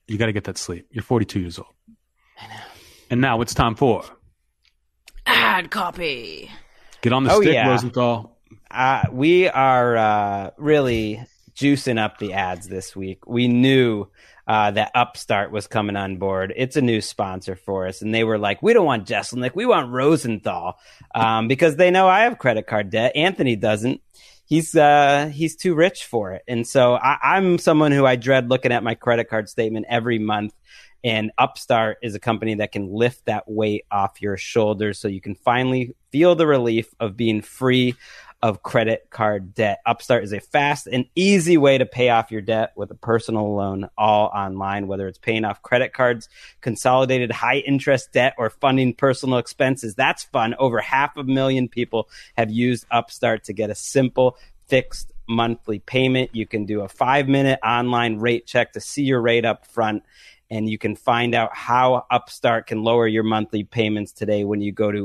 [SPEAKER 2] You got to get that sleep. You're 42 years old. I know. And now it's time for
[SPEAKER 3] ad copy.
[SPEAKER 2] Get on the stick, Rosenthal.
[SPEAKER 1] We are really juicing up the ads this week. We knew that Upstart was coming on board. It's a new sponsor for us. And they were like, we don't want Jesselnick. We want Rosenthal because they know I have credit card debt. Anthony doesn't. He's too rich for it. And so I'm someone who I dread looking at my credit card statement every month. And Upstart is a company that can lift that weight off your shoulders so you can finally feel the relief of being free of credit card debt. Upstart is a fast and easy way to pay off your debt with a personal loan, all online, whether it's paying off credit cards, consolidated high interest debt, or funding personal expenses. That's fun. Over 500,000 people have used Upstart to get a simple fixed monthly payment. You can do a 5-minute online rate check to see your rate up front. And you can find out how Upstart can lower your monthly payments today when you go to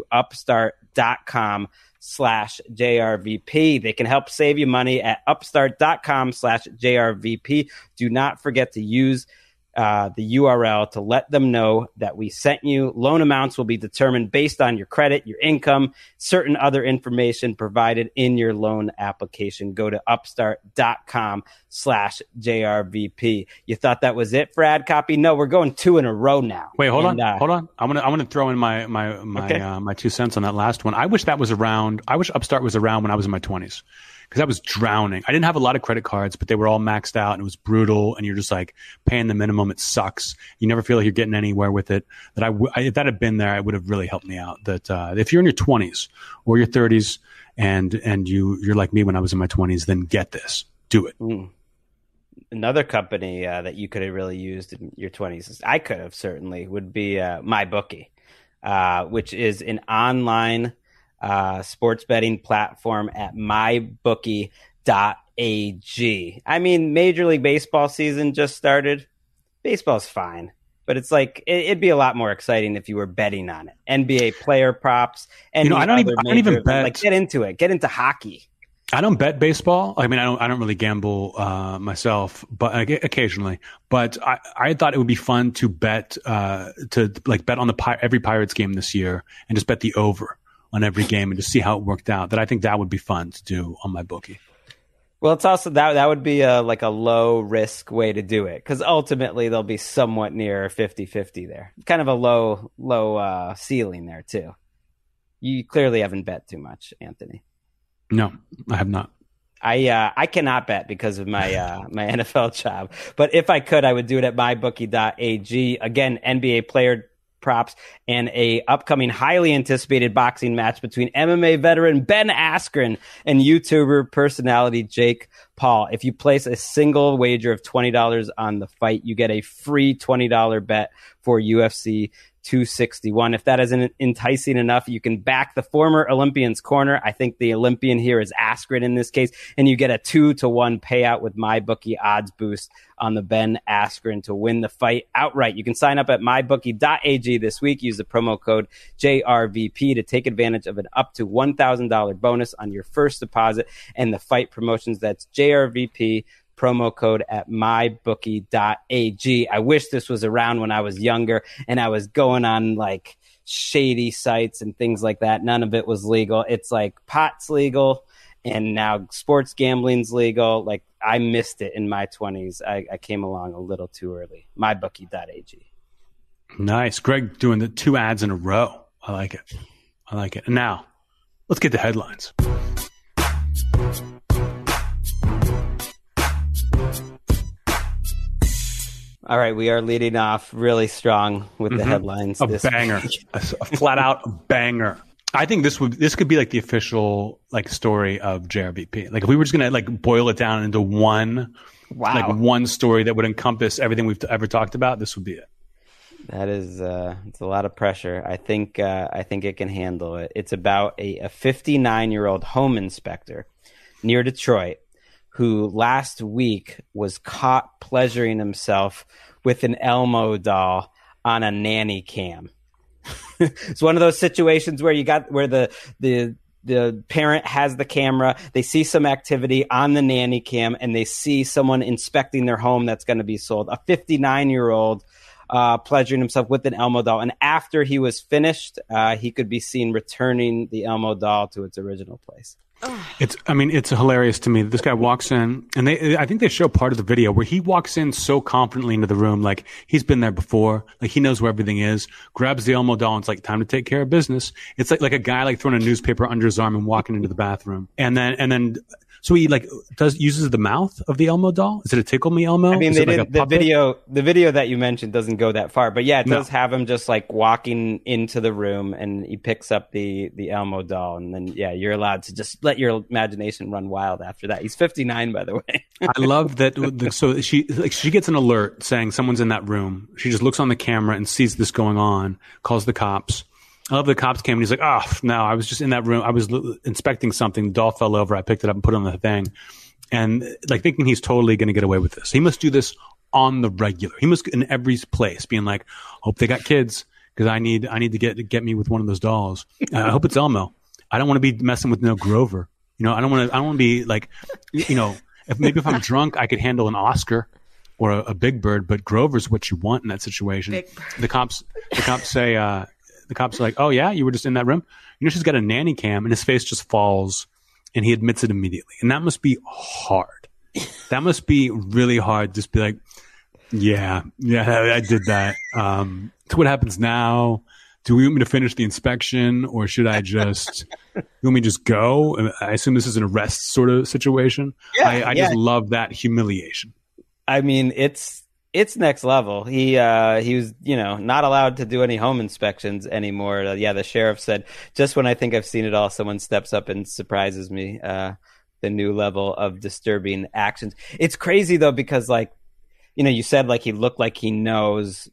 [SPEAKER 1] upstart.com/JRVP. They can help save you money at upstart.com/JRVP. Do not forget to use the URL to let them know that we sent you. Loan amounts will be determined based on your credit, your income, certain other information provided in your loan application. Go to upstart.com/JRVP. You thought that was it for ad copy? No, we're going 2 in a row now.
[SPEAKER 2] Wait, hold on. I'm gonna throw in my 2 cents on that last one. I wish Upstart was around when I was in my 20s. Because I was drowning. I didn't have a lot of credit cards, but they were all maxed out and it was brutal. And you're just like paying the minimum. It sucks. You never feel like you're getting anywhere with it. If that had been there, it would have really helped me out. That if you're in your 20s or your 30s and you're like me when I was in my 20s, then get this. Do it.
[SPEAKER 1] Another company that you could have really used in your 20s, I could have certainly, would be MyBookie, which is an online sports betting platform at mybookie.ag. I mean, Major League Baseball season just started. Baseball's fine, but it's like it'd be a lot more exciting if you were betting on it. NBA player props, and
[SPEAKER 2] I don't even bet.
[SPEAKER 1] Like, get into it. Get into hockey.
[SPEAKER 2] I don't bet baseball. I mean, I don't really gamble myself, but occasionally. But I thought it would be fun to bet bet on every Pirates game this year and just bet the over on every game and just see how it worked out. That I think that would be fun to do on MyBookie.
[SPEAKER 1] Well, it's also that would be a low risk way to do it because ultimately they'll be somewhat near 50-50 there. Kind of a low ceiling there too. You clearly haven't bet too much, Anthony.
[SPEAKER 2] No, I have not.
[SPEAKER 1] I cannot bet because of my my NFL job, but if I could, I would do it at mybookie.ag. Again, NBA player props and a upcoming highly anticipated boxing match between MMA veteran Ben Askren and YouTuber personality Jake Paul. If you place a single wager of $20 on the fight, you get a free $20 bet for UFC 261. If that isn't enticing enough, you can back the former Olympian's corner. I think the Olympian here is Askren in this case, and you get a 2-to-1 payout with MyBookie odds boost on the Ben Askren to win the fight outright. You can sign up at mybookie.ag this week. Use the promo code JRVP to take advantage of an up to $1,000 bonus on your first deposit and the fight promotions. That's JRVP. Promo code at mybookie.ag. I wish this was around when I was younger and I was going on like shady sites and things like that. None of it was legal. It's like pot's legal and now sports gambling's legal. Like I missed it in my 20s. I came along a little too early. Mybookie.ag.
[SPEAKER 2] Nice. Greg doing the 2 ads in a row. I like it. And now let's get the headlines.
[SPEAKER 1] All right, we are leading off really strong with the headlines.
[SPEAKER 2] Banger, a flat out banger. I think this could be like the official like story of JRVP. Like if we were just gonna like boil it down into one story that would encompass everything we've ever talked about, this would be it.
[SPEAKER 1] That is, it's a lot of pressure. I think it can handle it. It's about a 59-year-old home inspector near Detroit who last week was caught pleasuring himself with an Elmo doll on a nanny cam. It's one of those situations where the the parent has the camera. They see some activity on the nanny cam, and they see someone inspecting their home that's going to be sold. A 59-year-old pleasuring himself with an Elmo doll. And after he was finished, he could be seen returning the Elmo doll to its original place.
[SPEAKER 2] It's hilarious to me. This guy walks in, and I think they show part of the video where he walks in so confidently into the room, like he's been there before, like he knows where everything is, grabs the Elmo doll, and it's like time to take care of business. It's like a guy like throwing a newspaper under his arm and walking into the bathroom. And then so he like uses the mouth of the Elmo doll. Is it a Tickle Me Elmo?
[SPEAKER 1] I mean, the video that you mentioned doesn't go that far, but yeah, it does have him just like walking into the room, and he picks up the Elmo doll, and then you're allowed to just let your imagination run wild after that. He's 59, by the way.
[SPEAKER 2] I love that. So she gets an alert saying someone's in that room. She just looks on the camera and sees this going on, calls the cops. I love the cops came, and he's like, oh, no, I was just in that room. I was inspecting something. The doll fell over. I picked it up and put it on the thing. And like thinking he's totally going to get away with this. He must do this on the regular. He must in every place being like, hope they got kids because I need to get me with one of those dolls. I hope it's Elmo. I don't want to be messing with no Grover. I don't want to be like, if I'm drunk, I could handle an Oscar or a Big Bird, but Grover's what you want in that situation. The cops say, the cops are like, oh yeah, you were just in that room? She's got a nanny cam, and his face just falls, and he admits it immediately. And that must be hard. That must be really hard. Just be like, yeah, I did that. So what happens now? Do we want me to finish the inspection, or should I just, you want me to just go? I assume this is an arrest sort of situation. Yeah, I just love that humiliation.
[SPEAKER 1] I mean, it's next level. He was, not allowed to do any home inspections anymore. The sheriff said, just when I think I've seen it all, someone steps up and surprises me. The new level of disturbing actions. It's crazy though, because you said he looked like he knows,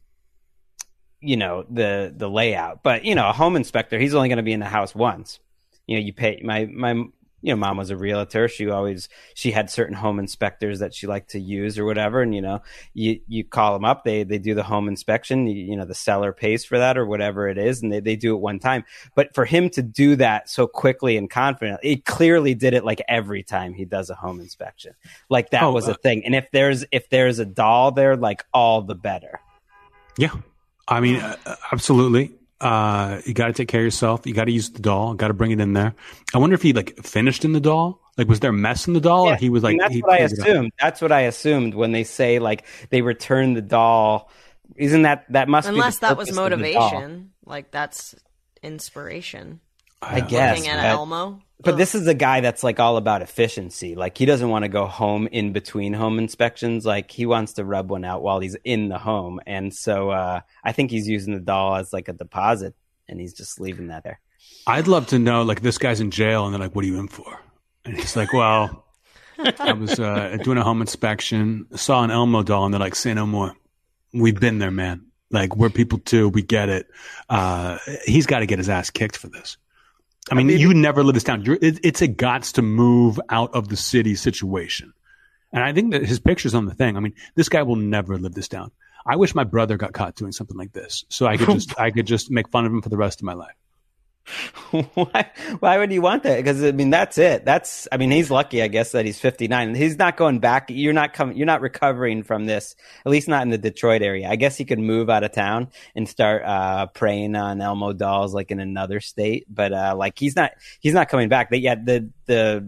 [SPEAKER 1] the layout, but a home inspector, he's only going to be in the house once. You pay my mom was a realtor. She had certain home inspectors that she liked to use or whatever. And, you call them up, they do the home inspection, the seller pays for that or whatever it is. And they do it one time. But for him to do that so quickly and confidently, he clearly did it every time he does a home inspection. That was a thing. And if there's a doll there, all the better.
[SPEAKER 2] Yeah. I mean, absolutely. You got to take care of yourself. You got to use the doll. Got to bring it in there. I wonder if he finished in the doll. Was there mess in the doll, or he was like?
[SPEAKER 1] That's what I assumed. That's what I assumed when they say they returned the doll. Isn't that must be
[SPEAKER 3] unless that was motivation? That's inspiration.
[SPEAKER 1] I guess
[SPEAKER 3] looking at Elmo.
[SPEAKER 1] But this is a guy that's all about efficiency. He doesn't want to go home in between home inspections. He wants to rub one out while he's in the home. And so I think he's using the doll as a deposit, and he's just leaving that there.
[SPEAKER 2] I'd love to know, this guy's in jail, and they're like, what are you in for? And he's like, well, I was doing a home inspection, saw an Elmo doll, and they're like, say no more. We've been there, man. We're people too. We get it. He's got to get his ass kicked for this. I mean, you never live this down. It's a gots to move out of the city situation. And I think that his picture's on the thing. I mean, this guy will never live this down. I wish my brother got caught doing something like this so I could just make fun of him for the rest of my life.
[SPEAKER 1] Why would you want that? Because that's it. He's lucky, I guess, that he's 59. He's not going back. You're not recovering from this. At least not in the Detroit area. I guess he could move out of town and start preying on Elmo dolls in another state. But he's not coming back. The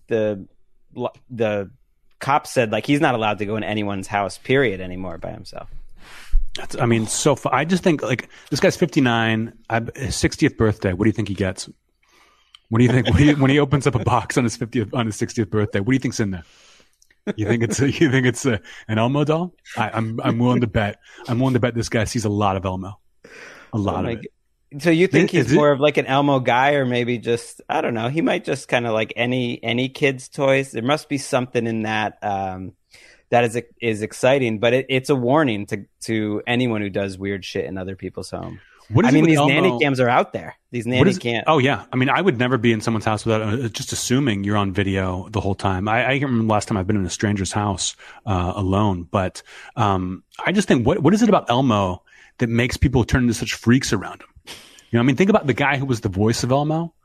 [SPEAKER 1] cops said he's not allowed to go in anyone's house, period, anymore by himself.
[SPEAKER 2] So far. I just think this guy's 59, his 60th birthday. What do you think he gets? What do you think when he opens up a box on his 60th birthday? What do you think's in there? You think it's an Elmo doll? I'm willing to bet. I'm willing to bet this guy sees a lot of Elmo, a lot of it.
[SPEAKER 1] So you think he's more of an Elmo guy, or maybe just, I don't know. He might just kind of any kid's toys. There must be something in that. That is exciting, but it's a warning to anyone who does weird shit in other people's home. These Elmo? Nanny cams are out there. These nanny cams.
[SPEAKER 2] Oh yeah, I would never be in someone's house without just assuming you're on video the whole time. I can't remember the last time I've been in a stranger's house alone, but I just think what is it about Elmo that makes people turn into such freaks around him? Think about the guy who was the voice of Elmo.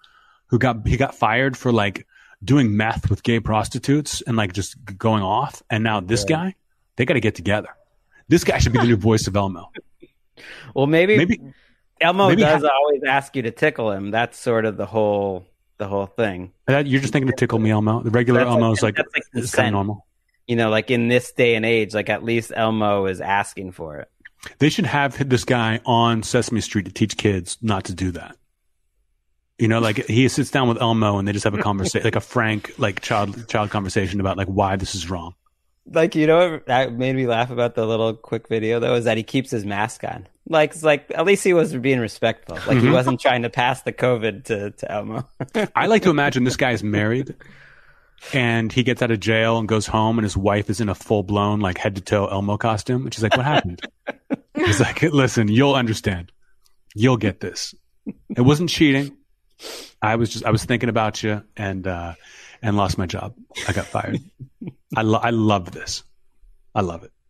[SPEAKER 2] he got fired for like doing meth with gay prostitutes and like just going off. And now this guy, they got to get together. This guy should be the new voice of Elmo.
[SPEAKER 1] Well, maybe Elmo does always ask you to tickle him. That's sort of the whole thing.
[SPEAKER 2] You're just thinking to tickle me, Elmo. The regular Elmo is like it's kind of normal.
[SPEAKER 1] You know, like in this day and age, like at least Elmo is asking for it.
[SPEAKER 2] They should have this guy on Sesame Street to teach kids not to do that. You know, like he sits down with Elmo and they just have a conversation, like a frank, like child conversation about like why this is wrong.
[SPEAKER 1] Like, you know what that made me laugh about the little quick video though is that he keeps his mask on. Like, it's like at least he was being respectful. Like he wasn't trying to pass the COVID to Elmo.
[SPEAKER 2] I like to imagine this guy is married and he gets out of jail and goes home and his wife is in a full blown like head to toe Elmo costume. And she's like, what happened? He's like, listen, you'll understand. You'll get this. It wasn't cheating. I was thinking about you and lost my job. I got fired. I love this. I love it.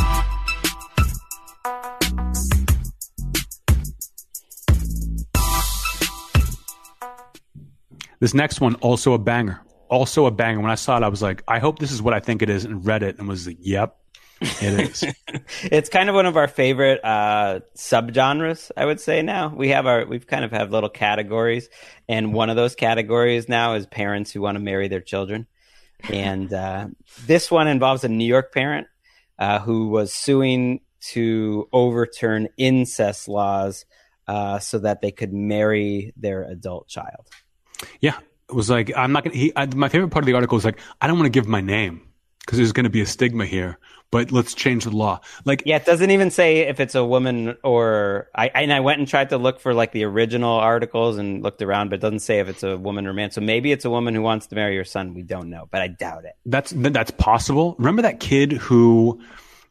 [SPEAKER 2] This next one, also a banger. Also a banger. When I saw it, I was like, I hope this is what I think it is, and read it and was like, yep, it is.
[SPEAKER 1] It's kind of one of our favorite subgenres, I would say now. We've kind of have little categories, and one of those categories now is parents who want to marry their children. And this one involves a New York parent who was suing to overturn incest laws so that they could marry their adult child.
[SPEAKER 2] Yeah, it was like, I'm not going to, my favorite part of the article is like, I don't want to give my name because there's going to be a stigma here, but let's change the law. Like,
[SPEAKER 1] yeah, it doesn't even say if it's a woman or I went and tried to look for like the original articles and looked around, but it doesn't say if it's a woman or man. So maybe it's a woman who wants to marry your son. We don't know, but I doubt it.
[SPEAKER 2] That's possible. Remember that kid who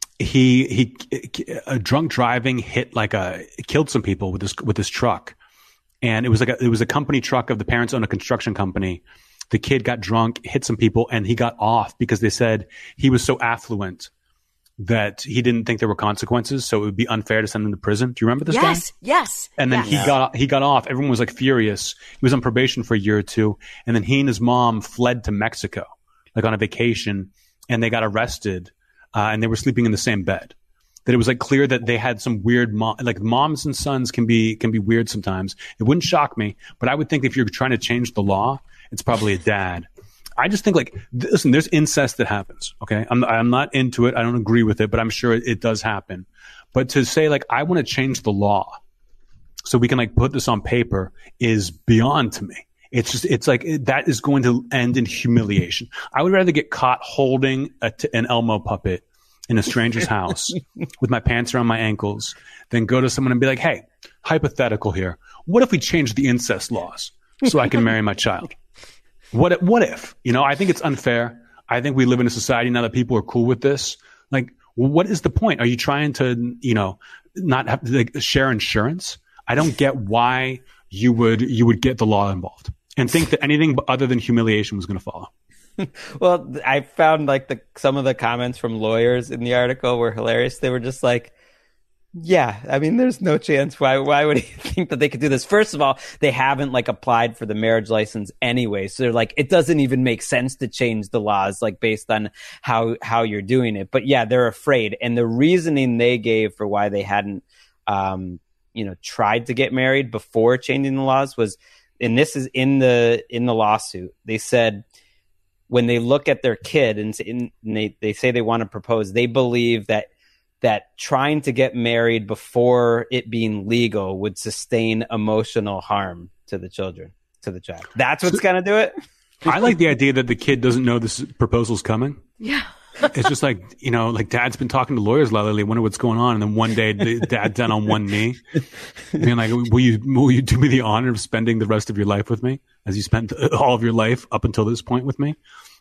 [SPEAKER 2] he drunk driving killed some people with his truck. And it was a company truck of the parents own a construction company. The kid got drunk, hit some people, and he got off because they said he was so affluent that he didn't think there were consequences, so it would be unfair to send him to prison. Do you remember this guy?
[SPEAKER 3] Yes.
[SPEAKER 2] And then he got off. Everyone was like furious. He was on probation for a year or two, and then he and his mom fled to Mexico, like on a vacation, and they got arrested, and they were sleeping in the same bed. That it was like clear that they had some weird like moms and sons can be weird sometimes. It wouldn't shock me, but I would think if you're trying to change the law, it's probably a dad. I just think like, listen, there's incest that happens. Okay. I'm not into it. I don't agree with it, but I'm sure it does happen. But to say like, I want to change the law so we can like put this on paper is beyond to me. It's like that is going to end in humiliation. I would rather get caught holding an Elmo puppet in a stranger's house with my pants around my ankles than go to someone and be like, hey, hypothetical here. What if we change the incest laws so I can marry my child? What if? You know, I think it's unfair. I think we live in a society now that people are cool with this. Like, what is the point? Are you trying to, you know, not have to like, share insurance? I don't get why you would get the law involved and think that anything other than humiliation was going to follow.
[SPEAKER 1] Well, I found like some of the comments from lawyers in the article were hilarious. They were just like, yeah, I mean, there's no chance. Why would he think that they could do this? First of all, they haven't like applied for the marriage license anyway. So they're like, it doesn't even make sense to change the laws, like based on how you're doing it. But yeah, they're afraid. And the reasoning they gave for why they hadn't, tried to get married before changing the laws was, and this is in the lawsuit, they said, when they look at their kid and they say they want to propose, they believe that trying to get married before it being legal would sustain emotional harm to the child. That's what's going to do it.
[SPEAKER 2] I like the idea that the kid doesn't know this proposal's coming.
[SPEAKER 3] Yeah.
[SPEAKER 2] It's just like, you know, like dad's been talking to lawyers lately, wonder what's going on. And then one day dad's down on one knee being like, will you do me the honor of spending the rest of your life with me as you spent all of your life up until this point with me?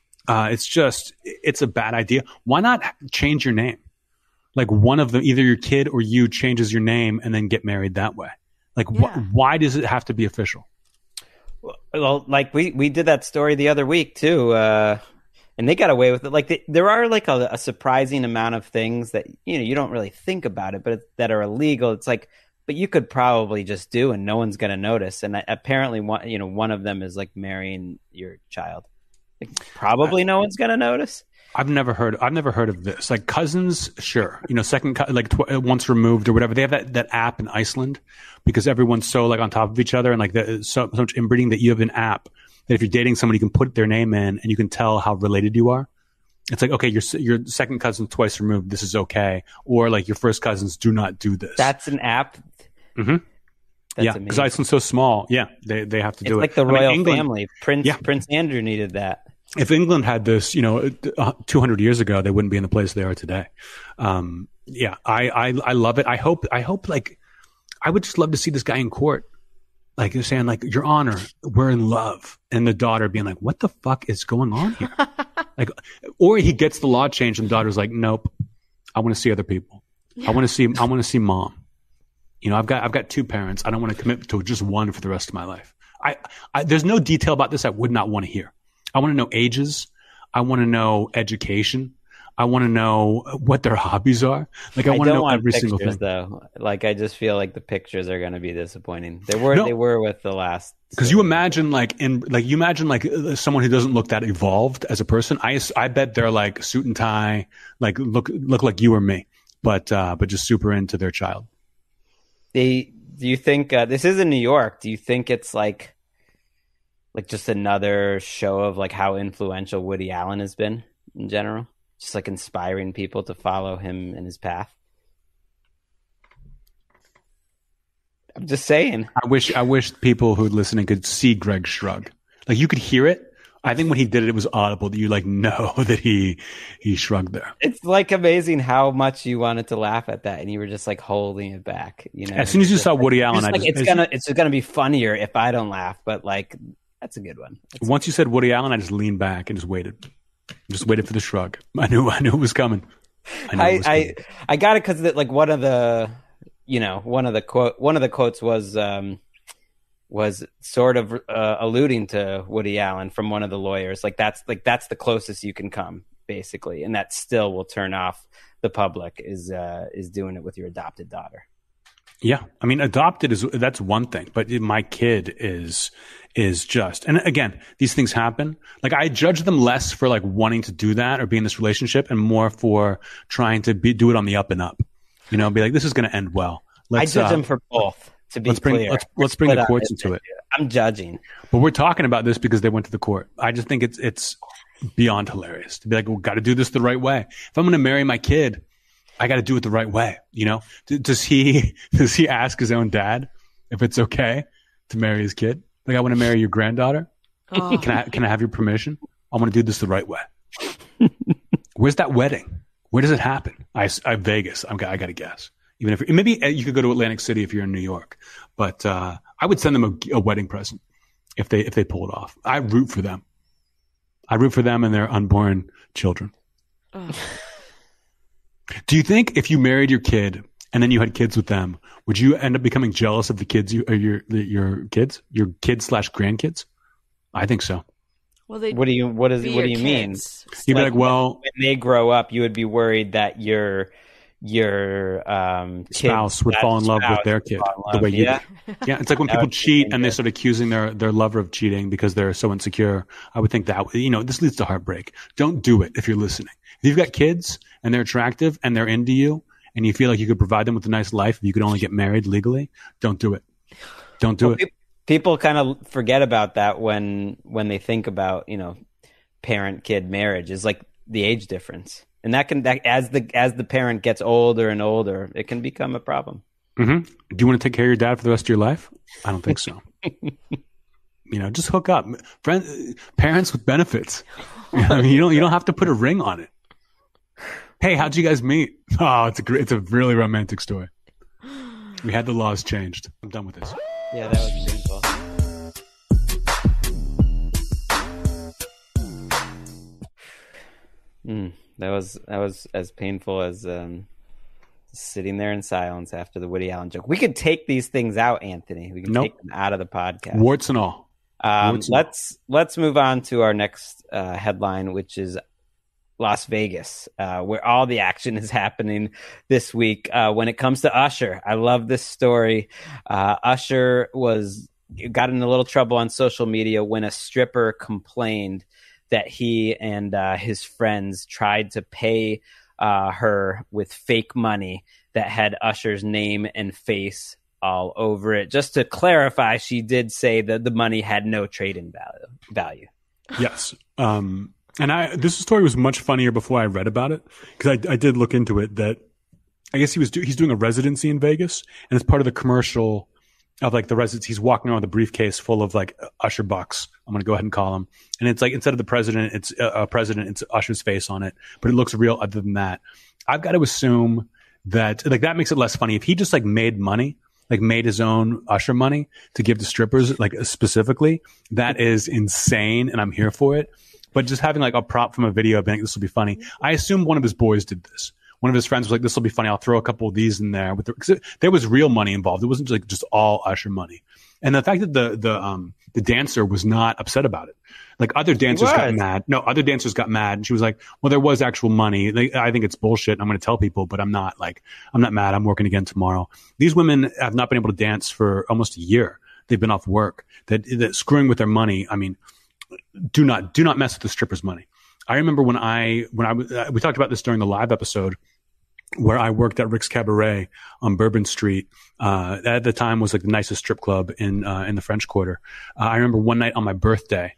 [SPEAKER 2] It's a bad idea. Why not change your name? Like one of them, either your kid or you changes your name and then get married that way. Like why does it have to be official?
[SPEAKER 1] Well, like we did that story the other week too. And they got away with it. Like there are like a surprising amount of things that, you know, you don't really think about it, but that are illegal. It's like but you could probably just do, and no one's going to notice. And apparently, one of them is like marrying your child. Like, probably no one's going to notice.
[SPEAKER 2] I've never heard of this. Like cousins, sure. Once removed or whatever. They have that app in Iceland because everyone's so like on top of each other and like there's so much inbreeding that you have an app that if you're dating someone, you can put their name in and you can tell how related you are. It's like, okay, your second cousin twice removed. This is okay. Or like your first cousins do not do this.
[SPEAKER 1] That's an app.
[SPEAKER 2] Mm-hmm.
[SPEAKER 1] That's
[SPEAKER 2] because Iceland's so small. Yeah, they have to do it.
[SPEAKER 1] It's like the royal family. Prince Andrew needed that.
[SPEAKER 2] If England had this, 200 years ago, they wouldn't be in the place they are today. I love it. I hope like, I would just love to see this guy in court. Like you're saying, like, Your Honor, we're in love. And the daughter being like, what the fuck is going on here? Like, or he gets the law changed and the daughter's like, nope, I want to see other people. I want to see mom. I've got two parents. I don't want to commit to just one for the rest of my life. There's no detail about this I would not want to hear. I want to know ages. I want to know education. I want to know what their hobbies are. Like I want to know every single thing.
[SPEAKER 1] Though, like I just feel like the pictures are going to be disappointing. They were with the last.
[SPEAKER 2] Because you imagine someone who doesn't look that evolved as a person. I bet they're like suit and tie, like look like you or me, but just super into their child.
[SPEAKER 1] Do you think this is in New York? Do you think it's like just another show of like how influential Woody Allen has been in general? Just like inspiring people to follow him in his path. I'm just saying.
[SPEAKER 2] I wish people who are listening could see Greg shrug. Like you could hear it. I think when he did it, it was audible that you like know that he shrugged there.
[SPEAKER 1] It's like amazing how much you wanted to laugh at that, and you were just like holding it back.
[SPEAKER 2] As soon as you saw Woody Allen,
[SPEAKER 1] it's gonna be funnier if I don't laugh. But like, that's a good one.
[SPEAKER 2] Once you said Woody Allen, I just leaned back and just waited. Just waited for the shrug. I knew it was coming.
[SPEAKER 1] I got it because like one of the quotes was sort of alluding to Woody Allen from one of the lawyers. That's the closest you can come, basically, and that still will turn off the public is doing it with your adopted daughter.
[SPEAKER 2] Yeah, I mean, adopted that's one thing, but my kid is just, and again, these things happen. Like I judge them less for like wanting to do that or be in this relationship, and more for trying to do it on the up and up. Be like, this is going to end well.
[SPEAKER 1] I judge them for both. To be clear,
[SPEAKER 2] let's bring the courts into it.
[SPEAKER 1] I'm judging,
[SPEAKER 2] but we're talking about this because they went to the court. I just think it's beyond hilarious to be like, we got to do this the right way. If I'm going to marry my kid, I got to do it the right way. Does he ask his own dad if it's okay to marry his kid? Like, I want to marry your granddaughter. Oh. Can I have your permission? I want to do this the right way. Where's that wedding? Where does it happen? I Vegas. I got to guess. Even if maybe you could go to Atlantic City if you're in New York, but I would send them a wedding present if they pull it off. I root for them. I root for them and their unborn children. Oh. Do you think if you married your kid and then you had kids with them, would you end up becoming jealous of the kids your kids, your kids/grandkids? I think so.
[SPEAKER 3] Well,
[SPEAKER 1] what do you mean?
[SPEAKER 2] You'd be like, well,
[SPEAKER 1] when they grow up, you would be worried that your
[SPEAKER 2] spouse would fall in love with their kid the way you did. Yeah, it's like when people cheat and they start accusing their lover of cheating because they're so insecure. I would think that this leads to heartbreak. Don't do it if you're listening. If you've got kids and they're attractive and they're into you and you feel like you could provide them with a nice life if you could only get married legally, don't do it. Don't do it.
[SPEAKER 1] People kind of forget about that when they think about parent-kid marriage is like the age difference. And that as the parent gets older and older, it can become a problem.
[SPEAKER 2] Mm-hmm. Do you want to take care of your dad for the rest of your life? I don't think so. Just hook up. Parents with benefits. I mean, you don't have to put a ring on it. Hey, how'd you guys meet? Oh, it's a really romantic story. We had the laws changed. I'm done with this.
[SPEAKER 1] Yeah, that was painful. That was as painful as sitting there in silence after the Woody Allen joke. We could take these things out, Anthony. We can take them out of the podcast.
[SPEAKER 2] Warts and all.
[SPEAKER 1] Let's move on to our next headline, which is Las Vegas, where all the action is happening this week. When it comes to Usher, I love this story. Usher got in a little trouble on social media when a stripper complained that he and his friends tried to pay her with fake money that had Usher's name and face all over it. Just to clarify, she did say that the money had no trade-in value.
[SPEAKER 2] Yes. And this story was much funnier before I read about it, because I did look into it. That I guess he's doing a residency in Vegas, and it's part of the commercial of like the residence. He's walking around with a briefcase full of like Usher bucks. I'm going to go ahead and call him. And it's like, instead of the president, it's a president, it's Usher's face on it, but it looks real. Other than that, I've got to assume that like that makes it less funny. If he just like made money, like made his own Usher money to give to strippers, like specifically, that is insane. And I'm here for it. But just having like a prop from a video, being like, this will be funny. I assume one of his boys did this. One of his friends was like, this will be funny. I'll throw a couple of these in there. Because there was real money involved. It wasn't just all Usher money. And the fact that the dancer was not upset about it. Like other dancers got mad. No, other dancers got mad. And she was like, well, there was actual money. I think it's bullshit. I'm going to tell people, but I'm not mad. I'm working again tomorrow. These women have not been able to dance for almost a year. They've been off work. That screwing with their money. I mean, do not mess with the strippers' money. I remember when we talked about this during the live episode where I worked at Rick's Cabaret on Bourbon Street. At the time was like the nicest strip club in the French Quarter. I remember one night on my birthday,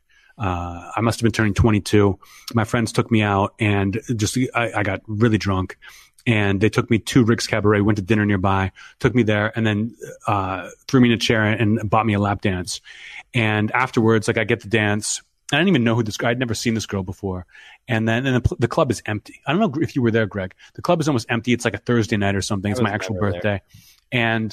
[SPEAKER 2] I must have been turning 22. My friends took me out and I got really drunk, and they took me to Rick's Cabaret, went to dinner nearby, took me there, and then threw me in a chair and bought me a lap dance. And afterwards, like I get the dance. I didn't even know who I'd never seen this girl before. And then the club is empty. I don't know if you were there, Greg. The club is almost empty. It's like a Thursday night or something. It's my actual birthday. There. And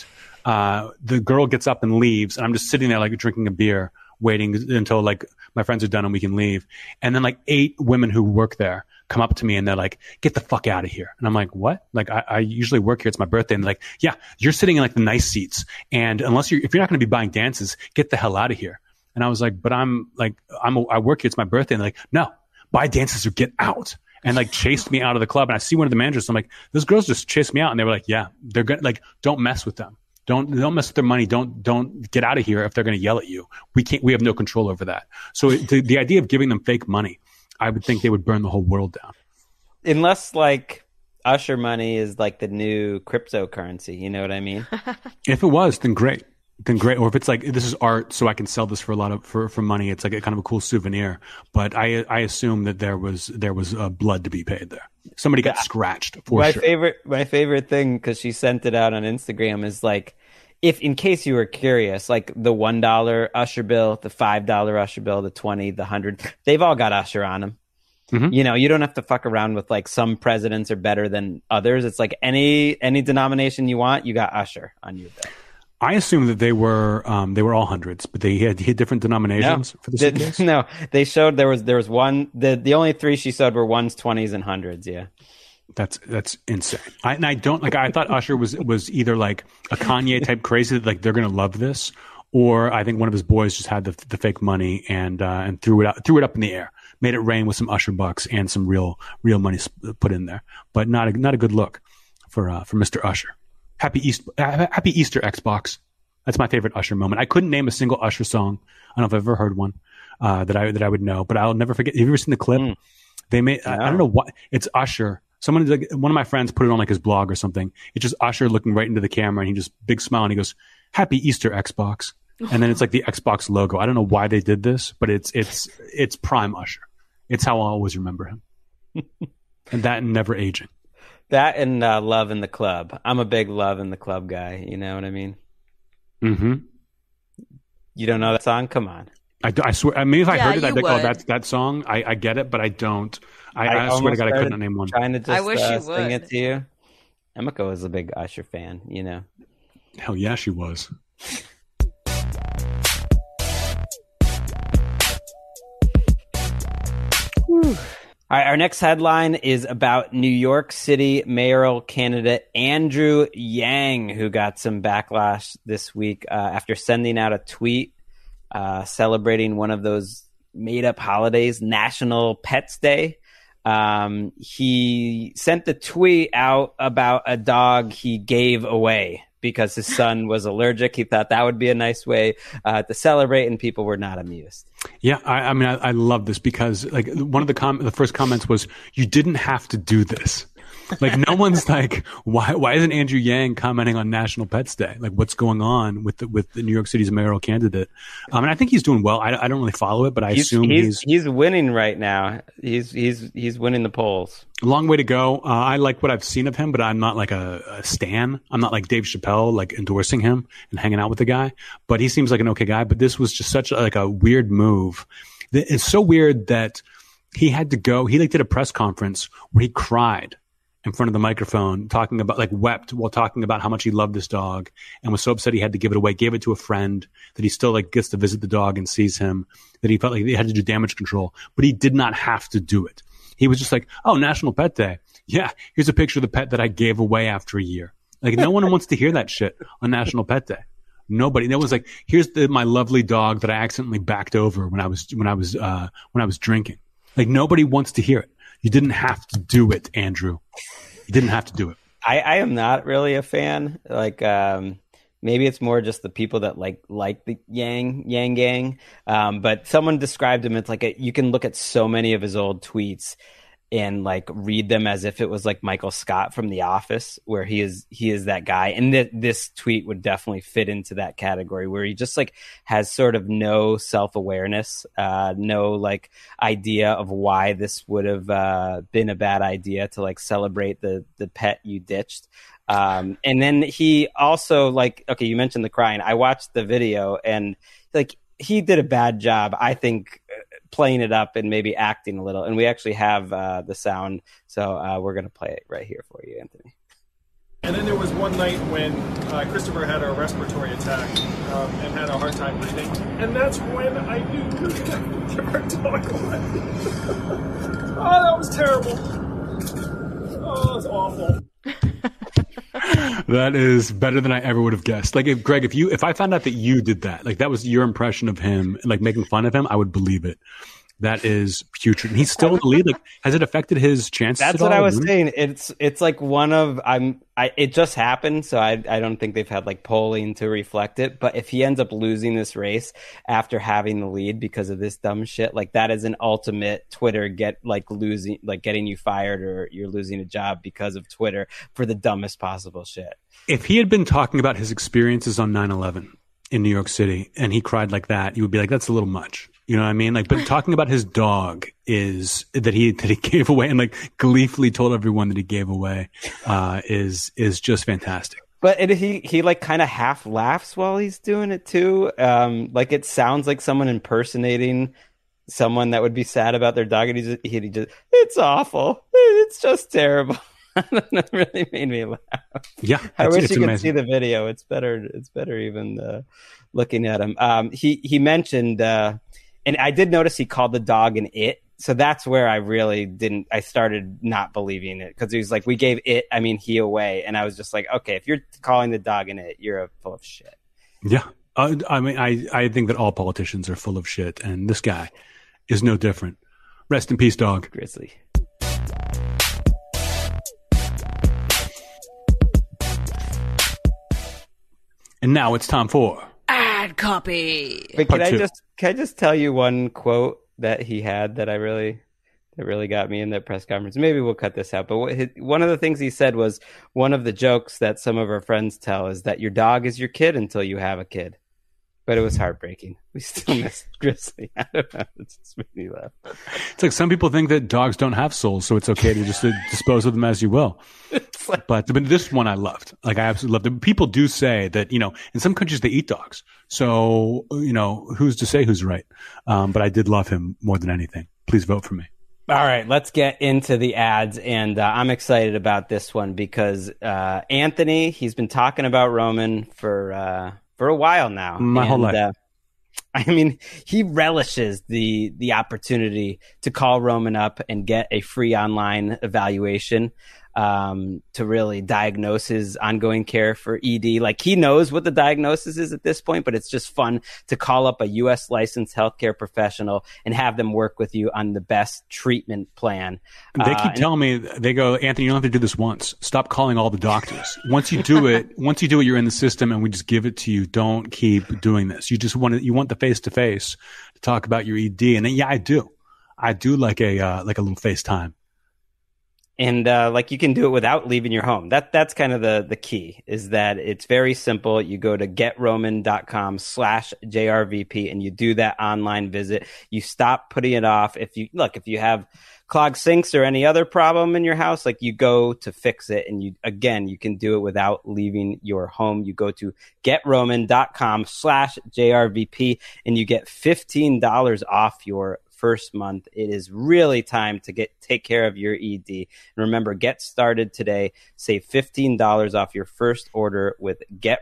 [SPEAKER 2] the girl gets up and leaves. And I'm just sitting there like drinking a beer, waiting until like my friends are done and we can leave. And then like 8 women who work there come up to me and they're like, get the fuck out of here. And I'm like, what? Like I usually work here. It's my birthday. And they're like, yeah, you're sitting in like the nice seats. And if you're not going to be buying dances, get the hell out of here. And I was like, but I work here. It's my birthday. And they're like, no, buy dances or get out. And like chased me out of the club. And I see one of the managers. I'm like, those girls just chased me out. And they were like, yeah, they're going to like, don't mess with them. Don't mess with their money. Don't get out of here if they're going to yell at you. We have no control over that. So the idea of giving them fake money, I would think they would burn the whole world down.
[SPEAKER 1] Unless like Usher money is like the new cryptocurrency. You know what I mean?
[SPEAKER 2] If it was, then great. Or if it's like, this is art, so I can sell this for for money. It's like a kind of a cool souvenir. But I assume that there was blood to be paid there. Somebody got scratched for sure.
[SPEAKER 1] My favorite thing, because she sent it out on Instagram, is like, if in case you were curious, like the $1 Usher bill, the $5 Usher bill, the 20, the 100, they've all got Usher on them. Mm-hmm. You know, you don't have to fuck around with like some presidents are better than others. It's like any denomination you want, you got Usher on your bill.
[SPEAKER 2] I assume that they were all hundreds, but he had different denominations for the suitcase.
[SPEAKER 1] No, they showed there was one. The only 3 she showed were ones, 20s, and hundreds. Yeah,
[SPEAKER 2] that's insane. I don't like. I thought Usher was either like a Kanye type crazy that like they're gonna love this, or I think one of his boys just had the fake money and threw it up in the air, made it rain with some Usher bucks and some real money put in there, but not a good look for Mr. Usher. Happy Easter, Xbox. That's my favorite Usher moment. I couldn't name a single Usher song. I don't know if I've ever heard one that I would know, but I'll never forget. Have you ever seen the clip? They made I don't know what it's Usher. One of my friends put it on like his blog or something. It's just Usher looking right into the camera, and he just big smile and he goes, "Happy Easter, Xbox." And then it's like the Xbox logo. I don't know why they did this, but it's prime Usher. It's how I'll always remember him. And that never aging.
[SPEAKER 1] That and Love in the Club. I'm a big Love in the Club guy. You know what I mean?
[SPEAKER 2] Mm-hmm.
[SPEAKER 1] You don't know that song? Come on.
[SPEAKER 2] I swear. I mean, if I heard it, I'd be like, oh, that's that song. I get it, but I don't. I swear to God, I couldn't name one.
[SPEAKER 1] Trying to just
[SPEAKER 3] I wish you
[SPEAKER 1] sing it to you. Emiko is a big Usher fan, you know.
[SPEAKER 2] Hell yeah, she was.
[SPEAKER 1] Whew. All right, our next headline is about New York City mayoral candidate Andrew Yang, who got some backlash this week after sending out a tweet celebrating one of those made-up holidays, National Pets Day. he sent the tweet out about a dog he gave away because his son was allergic. He thought that would be a nice way to celebrate, and people were not amused.
[SPEAKER 2] Yeah, I mean, I love this because like one of the first comments was, "You didn't have to do this." Like no one's like, why isn't Andrew Yang commenting on National Pets Day? Like what's going on with the New York City's mayoral candidate? And I think he's doing well. I don't really follow it, but I assume he's
[SPEAKER 1] winning right now. He's winning the polls.
[SPEAKER 2] A long way to go. I like what I've seen of him, but I'm not like a stan. I'm not like Dave Chappelle, like endorsing him and hanging out with the guy. But he seems like an okay guy. But this was just such like a weird move. It's so weird that he had to go. He like did a press conference where he cried in front of the microphone, talking about like wept while talking about how much he loved this dog and was so upset he had to give it away, gave it to a friend, that he still like gets to visit the dog and sees him, that he felt like he had to do damage control, but he did not have to do it. He was just like, oh, National Pet Day. Yeah, here's a picture of the pet that I gave away after a year. Like no one wants to hear that shit on National Pet Day. Nobody. That was like, here's my lovely dog that I accidentally backed over when I was drinking. Like nobody wants to hear it. You didn't have to do it, Andrew. You didn't have to do it.
[SPEAKER 1] I am not really a fan. Like maybe it's more just the people that like the Yang Gang. But someone described him. It's like you can look at so many of his old tweets and like read them as if it was like Michael Scott from The Office, where he is that guy. And this tweet would definitely fit into that category, where he just like has sort of no self-awareness, no like idea of why this would have been a bad idea to like celebrate the pet you ditched. And then he also like, okay, you mentioned the crying. I watched the video and like he did a bad job, I think, playing it up and maybe acting a little. And we actually have the sound, so we're going to play it right here for you, Anthony.
[SPEAKER 4] And then there was one night when Christopher had a respiratory attack and had a hard time breathing. And that's when I knew we were going to give our dog away. Oh, that was terrible. Oh, that's awful.
[SPEAKER 2] That is better than I ever would have guessed. Like, if I found out that you did that, like that was your impression of him, like making fun of him, I would believe it. That is putrid. And he's still in the lead. Like, has it affected his chances?
[SPEAKER 1] That's what I was saying. It's like it just happened, so I don't think they've had like polling to reflect it. But if he ends up losing this race after having the lead because of this dumb shit, like that is an ultimate Twitter getting you fired, or you're losing a job because of Twitter for the dumbest possible shit.
[SPEAKER 2] If he had been talking about his experiences on 9/11 in New York City and he cried like that, you would be like, that's a little much. You know what I mean? Like, but talking about his dog is that he gave away and like gleefully told everyone that he gave away is just fantastic.
[SPEAKER 1] But he like kind of half laughs while he's doing it too. Like it sounds like someone impersonating someone that would be sad about their dog, and he just it's awful. It's just terrible. That really made me laugh.
[SPEAKER 2] Yeah,
[SPEAKER 1] I wish you could
[SPEAKER 2] amazing.
[SPEAKER 1] see the video. It's better even looking at him. He mentioned. And I did notice he called the dog an it. So that's where I really I started not believing it, because he was like, we gave he away. And I was just like, okay, if you're calling the dog an it, you're full of shit.
[SPEAKER 2] Yeah. I think that all politicians are full of shit. And this guy is no different. Rest in peace, dog.
[SPEAKER 1] Grizzly.
[SPEAKER 2] And now it's time for
[SPEAKER 3] ad copy.
[SPEAKER 1] Wait, can I just tell you one quote that he had that really got me in that press conference? Maybe we'll cut this out. But one of the things he said was, one of the jokes that some of our friends tell is that your dog is your kid until you have a kid. But it was heartbreaking. We still miss Grizzly. I don't know. It just made me laugh.
[SPEAKER 2] It's like some people think that dogs don't have souls, so it's okay to just dispose of them as you will. But this one I loved. Like, I absolutely loved it. People do say that, in some countries they eat dogs. So, who's to say who's right? But I did love him more than anything. Please vote for me.
[SPEAKER 1] All right, let's get into the ads. And I'm excited about this one because Anthony, he's been talking about Roman for a while now.
[SPEAKER 2] My whole life.
[SPEAKER 1] He relishes the opportunity to call Roman up and get a free online evaluation. to really diagnose his ongoing care for ED. Like, he knows what the diagnosis is at this point, but it's just fun to call up a U.S. licensed healthcare professional and have them work with you on the best treatment plan.
[SPEAKER 2] They keep telling me, they go, Anthony, you don't have to do this once. Stop calling all the doctors. Once you do it, you're in the system and we just give it to you. Don't keep doing this. You just want the face-to-face to talk about your ED. And then, yeah, I do like a little FaceTime.
[SPEAKER 1] And like, you can do it without leaving your home. That's kind of the key, is that it's very simple. You go to getroman.com/JRVP and you do that online visit. You stop putting it off. If you have clogged sinks or any other problem in your house, like, you go to fix it. And you can do it without leaving your home. You go to getroman.com/JRVP and you get $15 off your first month. It is really time to take care of your ED. And remember, get started today. Save $15 off your first order with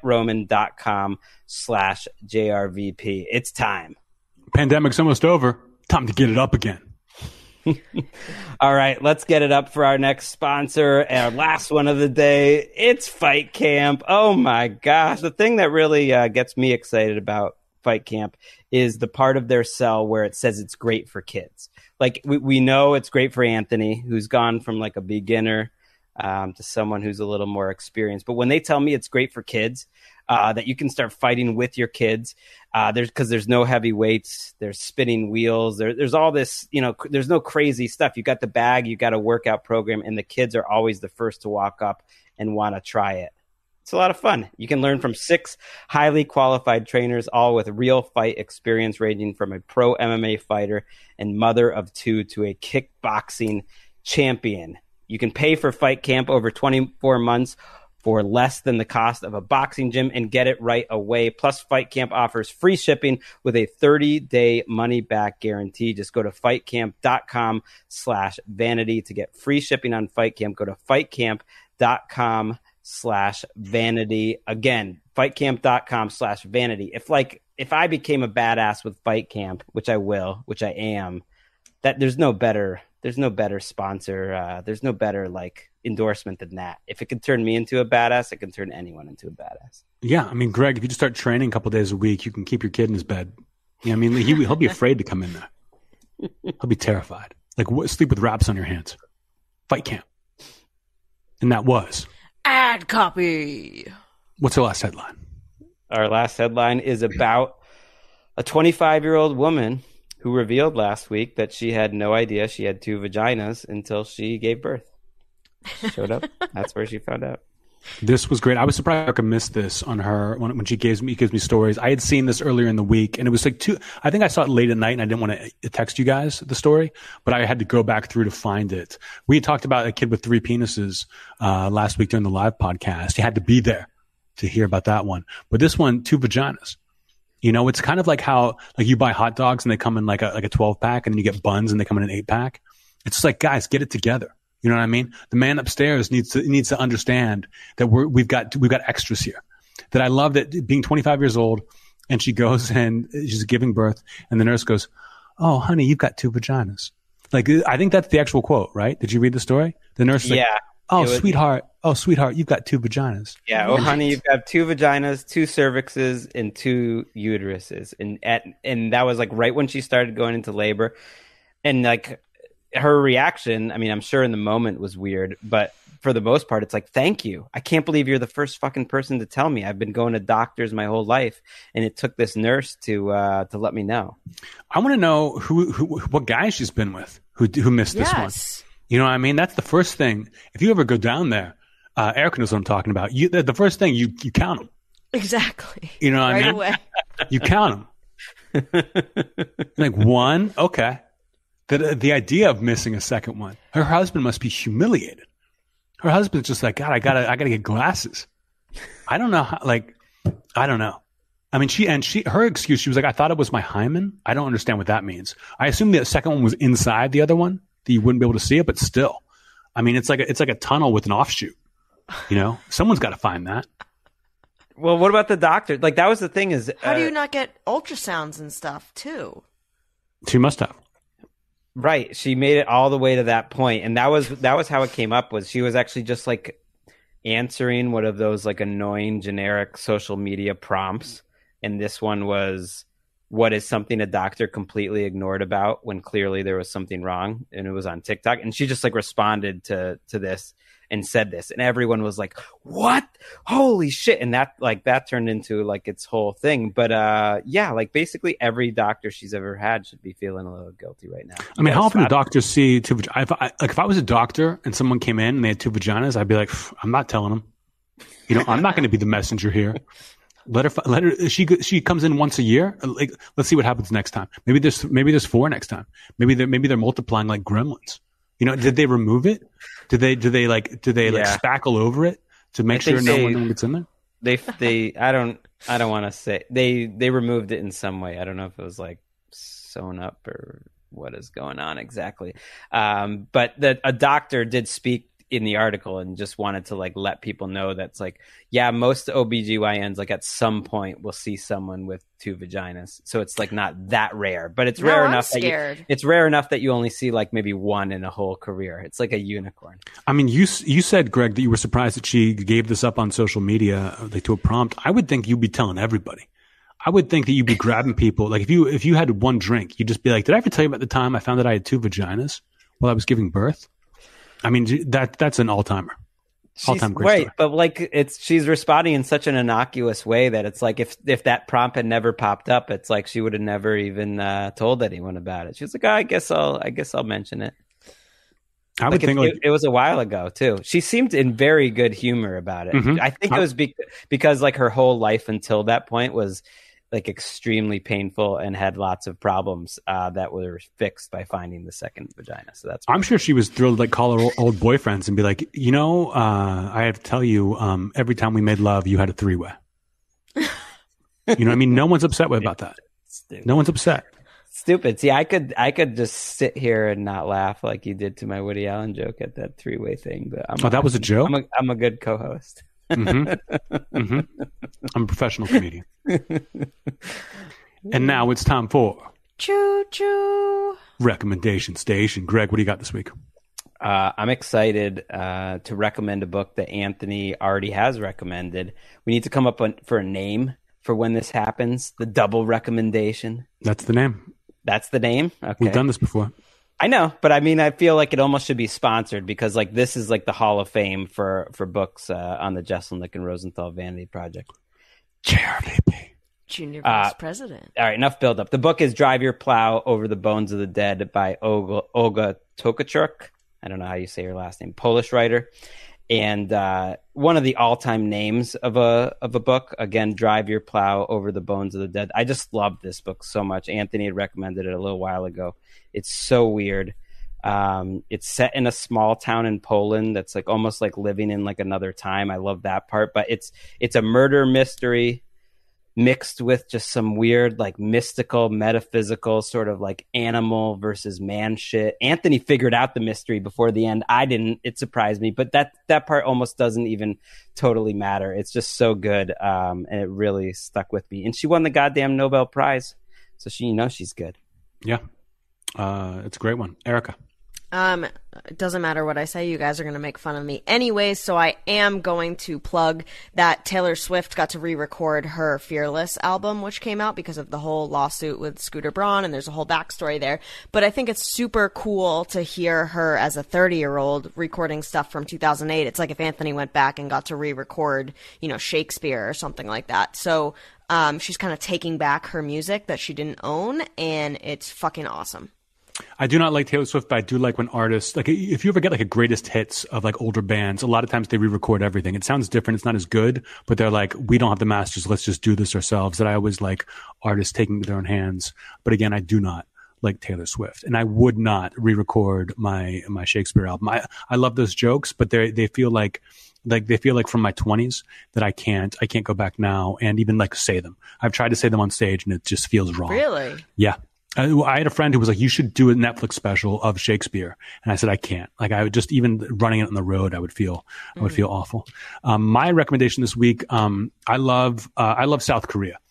[SPEAKER 1] getroman.com/JRVP. It's time.
[SPEAKER 2] Pandemic's almost over. Time to get it up again.
[SPEAKER 1] All right, let's get it up for our next sponsor, our last one of the day. It's Fight Camp. Oh my gosh. The thing that really gets me excited about Fight Camp is the part of their sell where it says it's great for kids. Like, we know it's great for Anthony, who's gone from like a beginner to someone who's a little more experienced. But when they tell me it's great for kids, that you can start fighting with your kids, there's no heavy weights, there's spinning wheels, there's all this, there's no crazy stuff. You got the bag, you got a workout program, and the kids are always the first to walk up and want to try it. It's a lot of fun. You can learn from 6 highly qualified trainers, all with real fight experience, ranging from a pro MMA fighter and mother of 2 to a kickboxing champion. You can pay for Fight Camp over 24 months for less than the cost of a boxing gym and get it right away. Plus, Fight Camp offers free shipping with a 30-day money-back guarantee. Just go to fightcamp.com/vanity to get free shipping on Fight Camp. Go to fightcamp.com/vanity. Again, fightcamp.com/vanity. If I became a badass with Fight Camp, which I will, which I am, that there's no better sponsor. There's no better endorsement than that. If it can turn me into a badass, it can turn anyone into a badass.
[SPEAKER 2] Yeah. I mean, Greg, if you just start training a couple days a week, you can keep your kid in his bed. Yeah. I mean, he'll be afraid to come in there. He'll be terrified. Sleep with wraps on your hands. Fight Camp. And that was
[SPEAKER 3] ad copy.
[SPEAKER 2] What's our last headline?
[SPEAKER 1] Our last headline is about a 25-year-old woman who revealed last week that she had no idea she had 2 vaginas until she gave birth. She showed up. That's where she found out.
[SPEAKER 2] This was great. I was surprised I could miss this on her when she gives me stories. I had seen this earlier in the week, and it was I think I saw it late at night, and I didn't want to text you guys the story, but I had to go back through to find it. We talked about a kid with 3 penises last week during the live podcast. You had to be there to hear about that one. But this one, 2 vaginas. It's kind of like how you buy hot dogs and they come in like a 12-pack, and then you get buns and they come in an 8-pack. It's just like, guys, get it together. You know what I mean? The man upstairs needs to understand that we've got extras here. That I love that being 25 years old, and she goes and she's giving birth, and the nurse goes, "Oh, honey, you've got 2 vaginas." I think that's the actual quote, right? Did you read the story? The nurse,
[SPEAKER 1] yeah.
[SPEAKER 2] Oh, sweetheart, you've got 2 vaginas.
[SPEAKER 1] Yeah. Oh, honey, you've got 2 vaginas, 2 cervixes, and 2 uteruses, and that was right when she started going into labor, and her reaction, I mean, I'm sure in the moment was weird, but for the most part, it's thank you. I can't believe you're the first fucking person to tell me. I've been going to doctors my whole life, and it took this nurse to let me know. I want to know what guy she's been with who missed this one. You know what I mean? That's the first thing. If you ever go down there, Erica knows what I'm talking about. The first thing, you count them.
[SPEAKER 3] Exactly.
[SPEAKER 2] You know what I mean?
[SPEAKER 3] Away.
[SPEAKER 2] You count them. 1, okay. The idea of missing a second one, her husband must be humiliated. Her husband's just God, I gotta get glasses. I don't know how, I don't know. I mean, her excuse, she was I thought it was my hymen. I don't understand what that means. I assume the second one was inside the other one, that you wouldn't be able to see it, but still. I mean, it's like a tunnel with an offshoot. Someone's got to find that. Well, what about the doctor? That was the thing is...
[SPEAKER 3] How do you not get ultrasounds and stuff, too?
[SPEAKER 2] She must have.
[SPEAKER 1] Right. She made it all the way to that point, and that was how it came up. Was she was actually just like answering one of those like annoying generic social media prompts, and this one was, what is something a doctor completely ignored about when clearly there was something wrong, and it was on TikTok, and she just like responded to this and said this, and everyone was like, what? Holy shit. And that turned into like its whole thing. But yeah, like basically every doctor she's ever had should be feeling a little guilty right now.
[SPEAKER 2] I mean, how often do doctors see two vaginas? If I was a doctor and someone came in and they had two vaginas, I'd be like, I'm not telling them. I'm not going to be the messenger here. Let her. She comes in once a year. Like, let's see what happens next time. Maybe there's 4 next time. Maybe they're multiplying like gremlins. Did they remove it? Do they spackle over it to make sure no one gets in there?
[SPEAKER 1] They I don't want to say they removed it in some way. I don't know if it was like sewn up or what is going on exactly. But a doctor did speak in the article and just wanted to like let people know that's like, yeah, most OBGYNs like at some point will see someone with 2 vaginas. So it's like not that rare, but it's rare enough that you only see like maybe 1 in a whole career. It's like a unicorn. I
[SPEAKER 2] mean, you said, Greg, that you were surprised that she gave this up on social media, like to a prompt. I would think you'd be telling everybody. I would think that you'd be grabbing people. Like if you had 1 drink, you'd just be like, did I ever tell you about the time I found that I had 2 vaginas while I was giving birth? I mean, that's an all-timer. All-time great story.
[SPEAKER 1] But like she's responding in such an innocuous way that it's like if that prompt had never popped up, it's like she would have never even told anyone about it. She was like, I guess I'll mention it.
[SPEAKER 2] I would think
[SPEAKER 1] it was a while ago too. She seemed in very good humor about it. Mm-hmm. I think it was because like her whole life until that point was like extremely painful and had lots of problems that were fixed by finding the second vagina. So I'm
[SPEAKER 2] sure she was thrilled to like call her old boyfriends and be like, I have to tell you, every time we made love, you had a 3-way. I mean? No one's upset about that. Stupid. No one's upset.
[SPEAKER 1] Stupid. See, I could just sit here and not laugh like you did to my Woody Allen joke at that 3-way thing. But
[SPEAKER 2] that was a joke?
[SPEAKER 1] I'm a good co-host.
[SPEAKER 2] Mm-hmm. Mm-hmm. I'm a professional comedian. And now it's time for
[SPEAKER 3] Choo Choo
[SPEAKER 2] Recommendation Station. Greg, what do you got this week?
[SPEAKER 1] I'm excited to recommend a book that Anthony already has recommended. We need to come up for a name for when this happens. The double recommendation.
[SPEAKER 2] That's the name.
[SPEAKER 1] That's the name? Okay.
[SPEAKER 2] We've done this before.
[SPEAKER 1] I know, but I mean, I feel like it almost should be sponsored because like this is like the Hall of Fame for books on the Jesselnick and Rosenthal Vanity Project.
[SPEAKER 2] JRVP.
[SPEAKER 3] Junior Vice President.
[SPEAKER 1] All right, enough build up. The book is Drive Your Plow Over the Bones of the Dead by Olga Tokarczuk. I don't know how you say her last name. Polish writer. And one of the all-time names of a book. Again, Drive Your Plow Over the Bones of the Dead. I just love this book so much. Anthony had recommended it a little while ago. It's so weird. It's set in a small town in Poland that's like almost like living in like another time. I love that part. But it's a murder mystery mixed with just some weird like mystical, metaphysical sort of like animal versus man shit. Anthony figured out the mystery before the end. I didn't. It surprised me. But that part almost doesn't even totally matter. It's just so good. And it really stuck with me. And she won the goddamn Nobel Prize. So she's good.
[SPEAKER 2] Yeah. It's a great one. Erica.
[SPEAKER 3] It doesn't matter what I say. You guys are going to make fun of me anyway, so I am going to plug that Taylor Swift got to re-record her Fearless album, which came out because of the whole lawsuit with Scooter Braun, and there's a whole backstory there. But I think it's super cool to hear her as a 30-year-old recording stuff from 2008. It's like if Anthony went back and got to re-record, Shakespeare or something like that. So she's kind of taking back her music that she didn't own, and it's fucking awesome.
[SPEAKER 2] I do not like Taylor Swift, but I do like when artists, like if you ever get like a greatest hits of like older bands, a lot of times they re-record everything. It sounds different. It's not as good, but they're like, we don't have the masters. Let's just do this ourselves. That I always like artists taking their own hands. But again, I do not like Taylor Swift, and I would not re-record my Shakespeare album. I love those jokes, but they feel like they feel like from my 20s that I can't go back now and even like say them. I've tried to say them on stage and it just feels wrong.
[SPEAKER 3] Really?
[SPEAKER 2] Yeah. I had a friend who was like, you should do a Netflix special of Shakespeare. And I said, I can't. Like I would just, even running it on the road, I would feel awful. My recommendation this week, I love South Korea.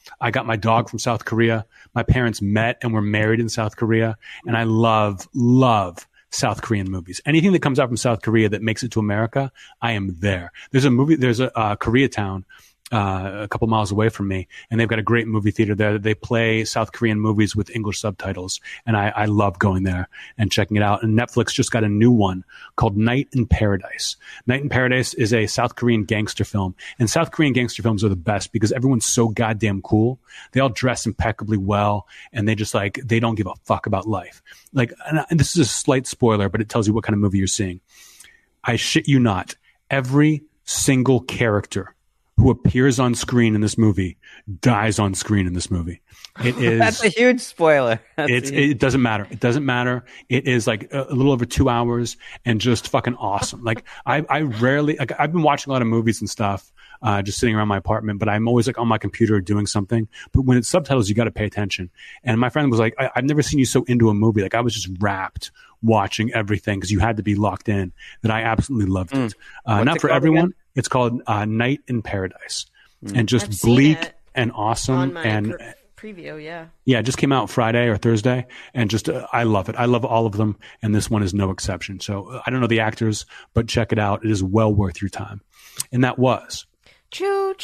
[SPEAKER 2] I got my dog from South Korea. My parents met and were married in South Korea. And I love South Korean movies. Anything that comes out from South Korea that makes it to America, I am there. There's a Koreatown a couple miles away from me, and they've got a great movie theater there. They play South Korean movies with English subtitles, and I love going there and checking it out. And Netflix just got a new one called Night in Paradise. Night in Paradise is a South Korean gangster film, and South Korean gangster films are the best because everyone's so goddamn cool. They all dress impeccably well, and they just they don't give a fuck about life. And this is a slight spoiler, but it tells you what kind of movie you're seeing. I shit you not, every single character who appears on screen in this movie dies on screen in this movie. It is
[SPEAKER 1] That's a huge spoiler.
[SPEAKER 2] It doesn't matter. It doesn't matter. It is a little over 2 hours and just fucking awesome. I rarely, I've been watching a lot of movies and stuff, just sitting around my apartment, but I'm always on my computer doing something. But when it's subtitles, you got to pay attention. And my friend was like, I've never seen you so into a movie. I was just wrapped watching everything because you had to be locked in. That I absolutely loved it. Not for everyone. Again? It's called Night in Paradise, and just bleak and awesome.
[SPEAKER 3] On my
[SPEAKER 2] and
[SPEAKER 3] preview, yeah.
[SPEAKER 2] Yeah, it just came out Friday or Thursday, and just I love it. I love all of them, and this one is no exception. So I don't know the actors, but check it out. It is well worth your time. And that was
[SPEAKER 3] Choo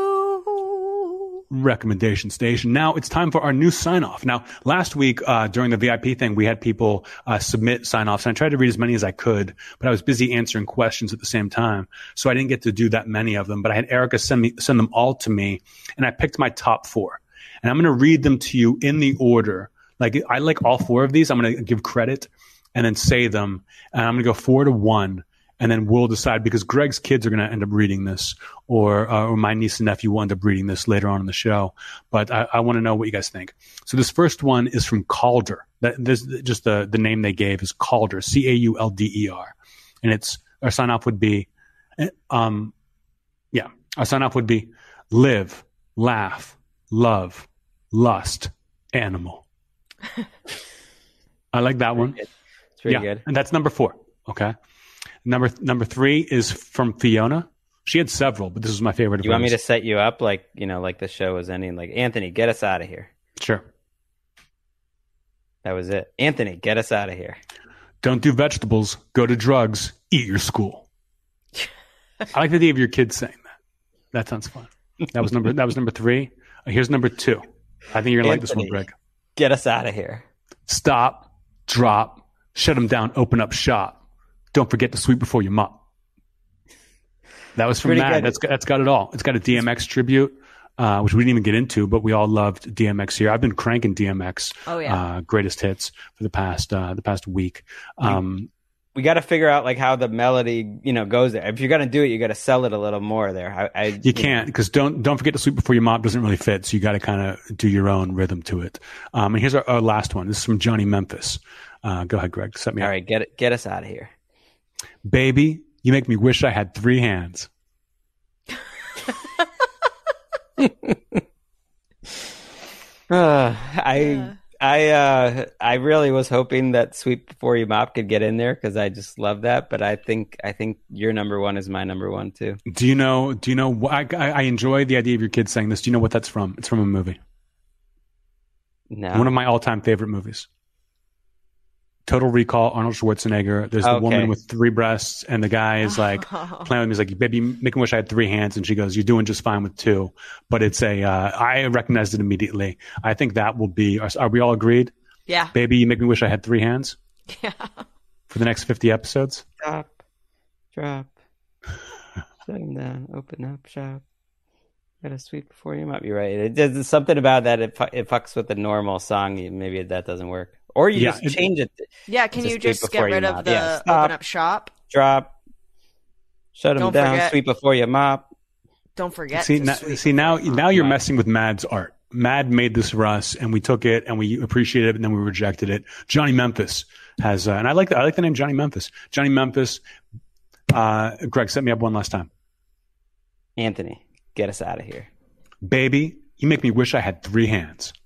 [SPEAKER 3] Choo
[SPEAKER 2] Recommendation Station. Now it's time for our new sign-off. Now, last week during the VIP thing, we had people submit sign-offs, and I tried to read as many as I could, but I was busy answering questions at the same time, so I didn't get to do that many of them. But I had Erica send them all to me, and I picked my top 4. And I'm going to read them to you in the order. I like all 4 of these. I'm going to give credit and then say them, and I'm going to go 4 to 1. And then we'll decide, because Greg's kids are going to end up reading this, or my niece and nephew will end up reading this later on in the show. But I want to know what you guys think. So this first one is from Calder. This just the name they gave is Calder, Caulder, and our sign off would be, live, laugh, love, lust, animal. I like that one.
[SPEAKER 1] It's pretty good.
[SPEAKER 2] And that's number 4. Okay. Number 3 is from Fiona. She had several, but this was my favorite.
[SPEAKER 1] Do you want me to set you up like the show was ending? Anthony, get us out of here.
[SPEAKER 2] Sure.
[SPEAKER 1] That was it. Anthony, get us out of here.
[SPEAKER 2] Don't do vegetables. Go to drugs. Eat your school. I like the idea of your kids saying that. That sounds fun. That was number 3. Here's number 2. I think you're going to like this one, Greg.
[SPEAKER 1] Get us out of here.
[SPEAKER 2] Stop, drop, shut them down, open up shop. Don't forget to sweep before you mop. That was from Matt. That's got it all. It's got a DMX tribute, which we didn't even get into, but we all loved DMX here. I've been cranking DMX.
[SPEAKER 3] Oh, yeah.
[SPEAKER 2] Greatest hits for the past week.
[SPEAKER 1] We got to figure out how the melody goes there. If you're gonna do it, you got to sell it a little more there.
[SPEAKER 2] You can't, because don't forget to sweep before you mop doesn't really fit. So you got to kind of do your own rhythm to it. And here's our last one. This is from Johnny Memphis. Go ahead, Greg. Set me up.
[SPEAKER 1] All right, get us out of here.
[SPEAKER 2] Baby, you make me wish I had 3 hands.
[SPEAKER 1] I really was hoping that Sweep Before You Mop could get in there because I just love that. But I think your number 1 is my number 1 too.
[SPEAKER 2] Do you know? I enjoy the idea of your kids saying this. Do you know what that's from? It's from a movie.
[SPEAKER 1] No.
[SPEAKER 2] One of my all-time favorite movies. Total Recall, Arnold Schwarzenegger. There's the woman with 3 breasts, and the guy is playing with me. He's like, baby, make me wish I had 3 hands. And she goes, you're doing just fine with 2. But it's I recognized it immediately. I think that will be, are we all agreed?
[SPEAKER 3] Yeah.
[SPEAKER 2] Baby, you make me wish I had 3 hands?
[SPEAKER 3] Yeah.
[SPEAKER 2] For the next 50 episodes?
[SPEAKER 1] Stop, drop, shut him down, open up shop. Gotta sweep before you mop. You're right. There's something about that. It fucks with the normal song. Maybe that doesn't work. Or you just change it.
[SPEAKER 3] Yeah, can you just get rid of the open up shop?
[SPEAKER 1] Drop. Shut them down. Sweep before you mop.
[SPEAKER 3] Don't forget.
[SPEAKER 2] Now you're messing with Mad's art. Mad made this for us, and we took it, and we appreciated it, and then we rejected it. Johnny Memphis has, and I like the name Johnny Memphis. Johnny Memphis. Greg, set me up one last time.
[SPEAKER 1] Anthony, get us out of here.
[SPEAKER 2] Baby, you make me wish I had 3 hands.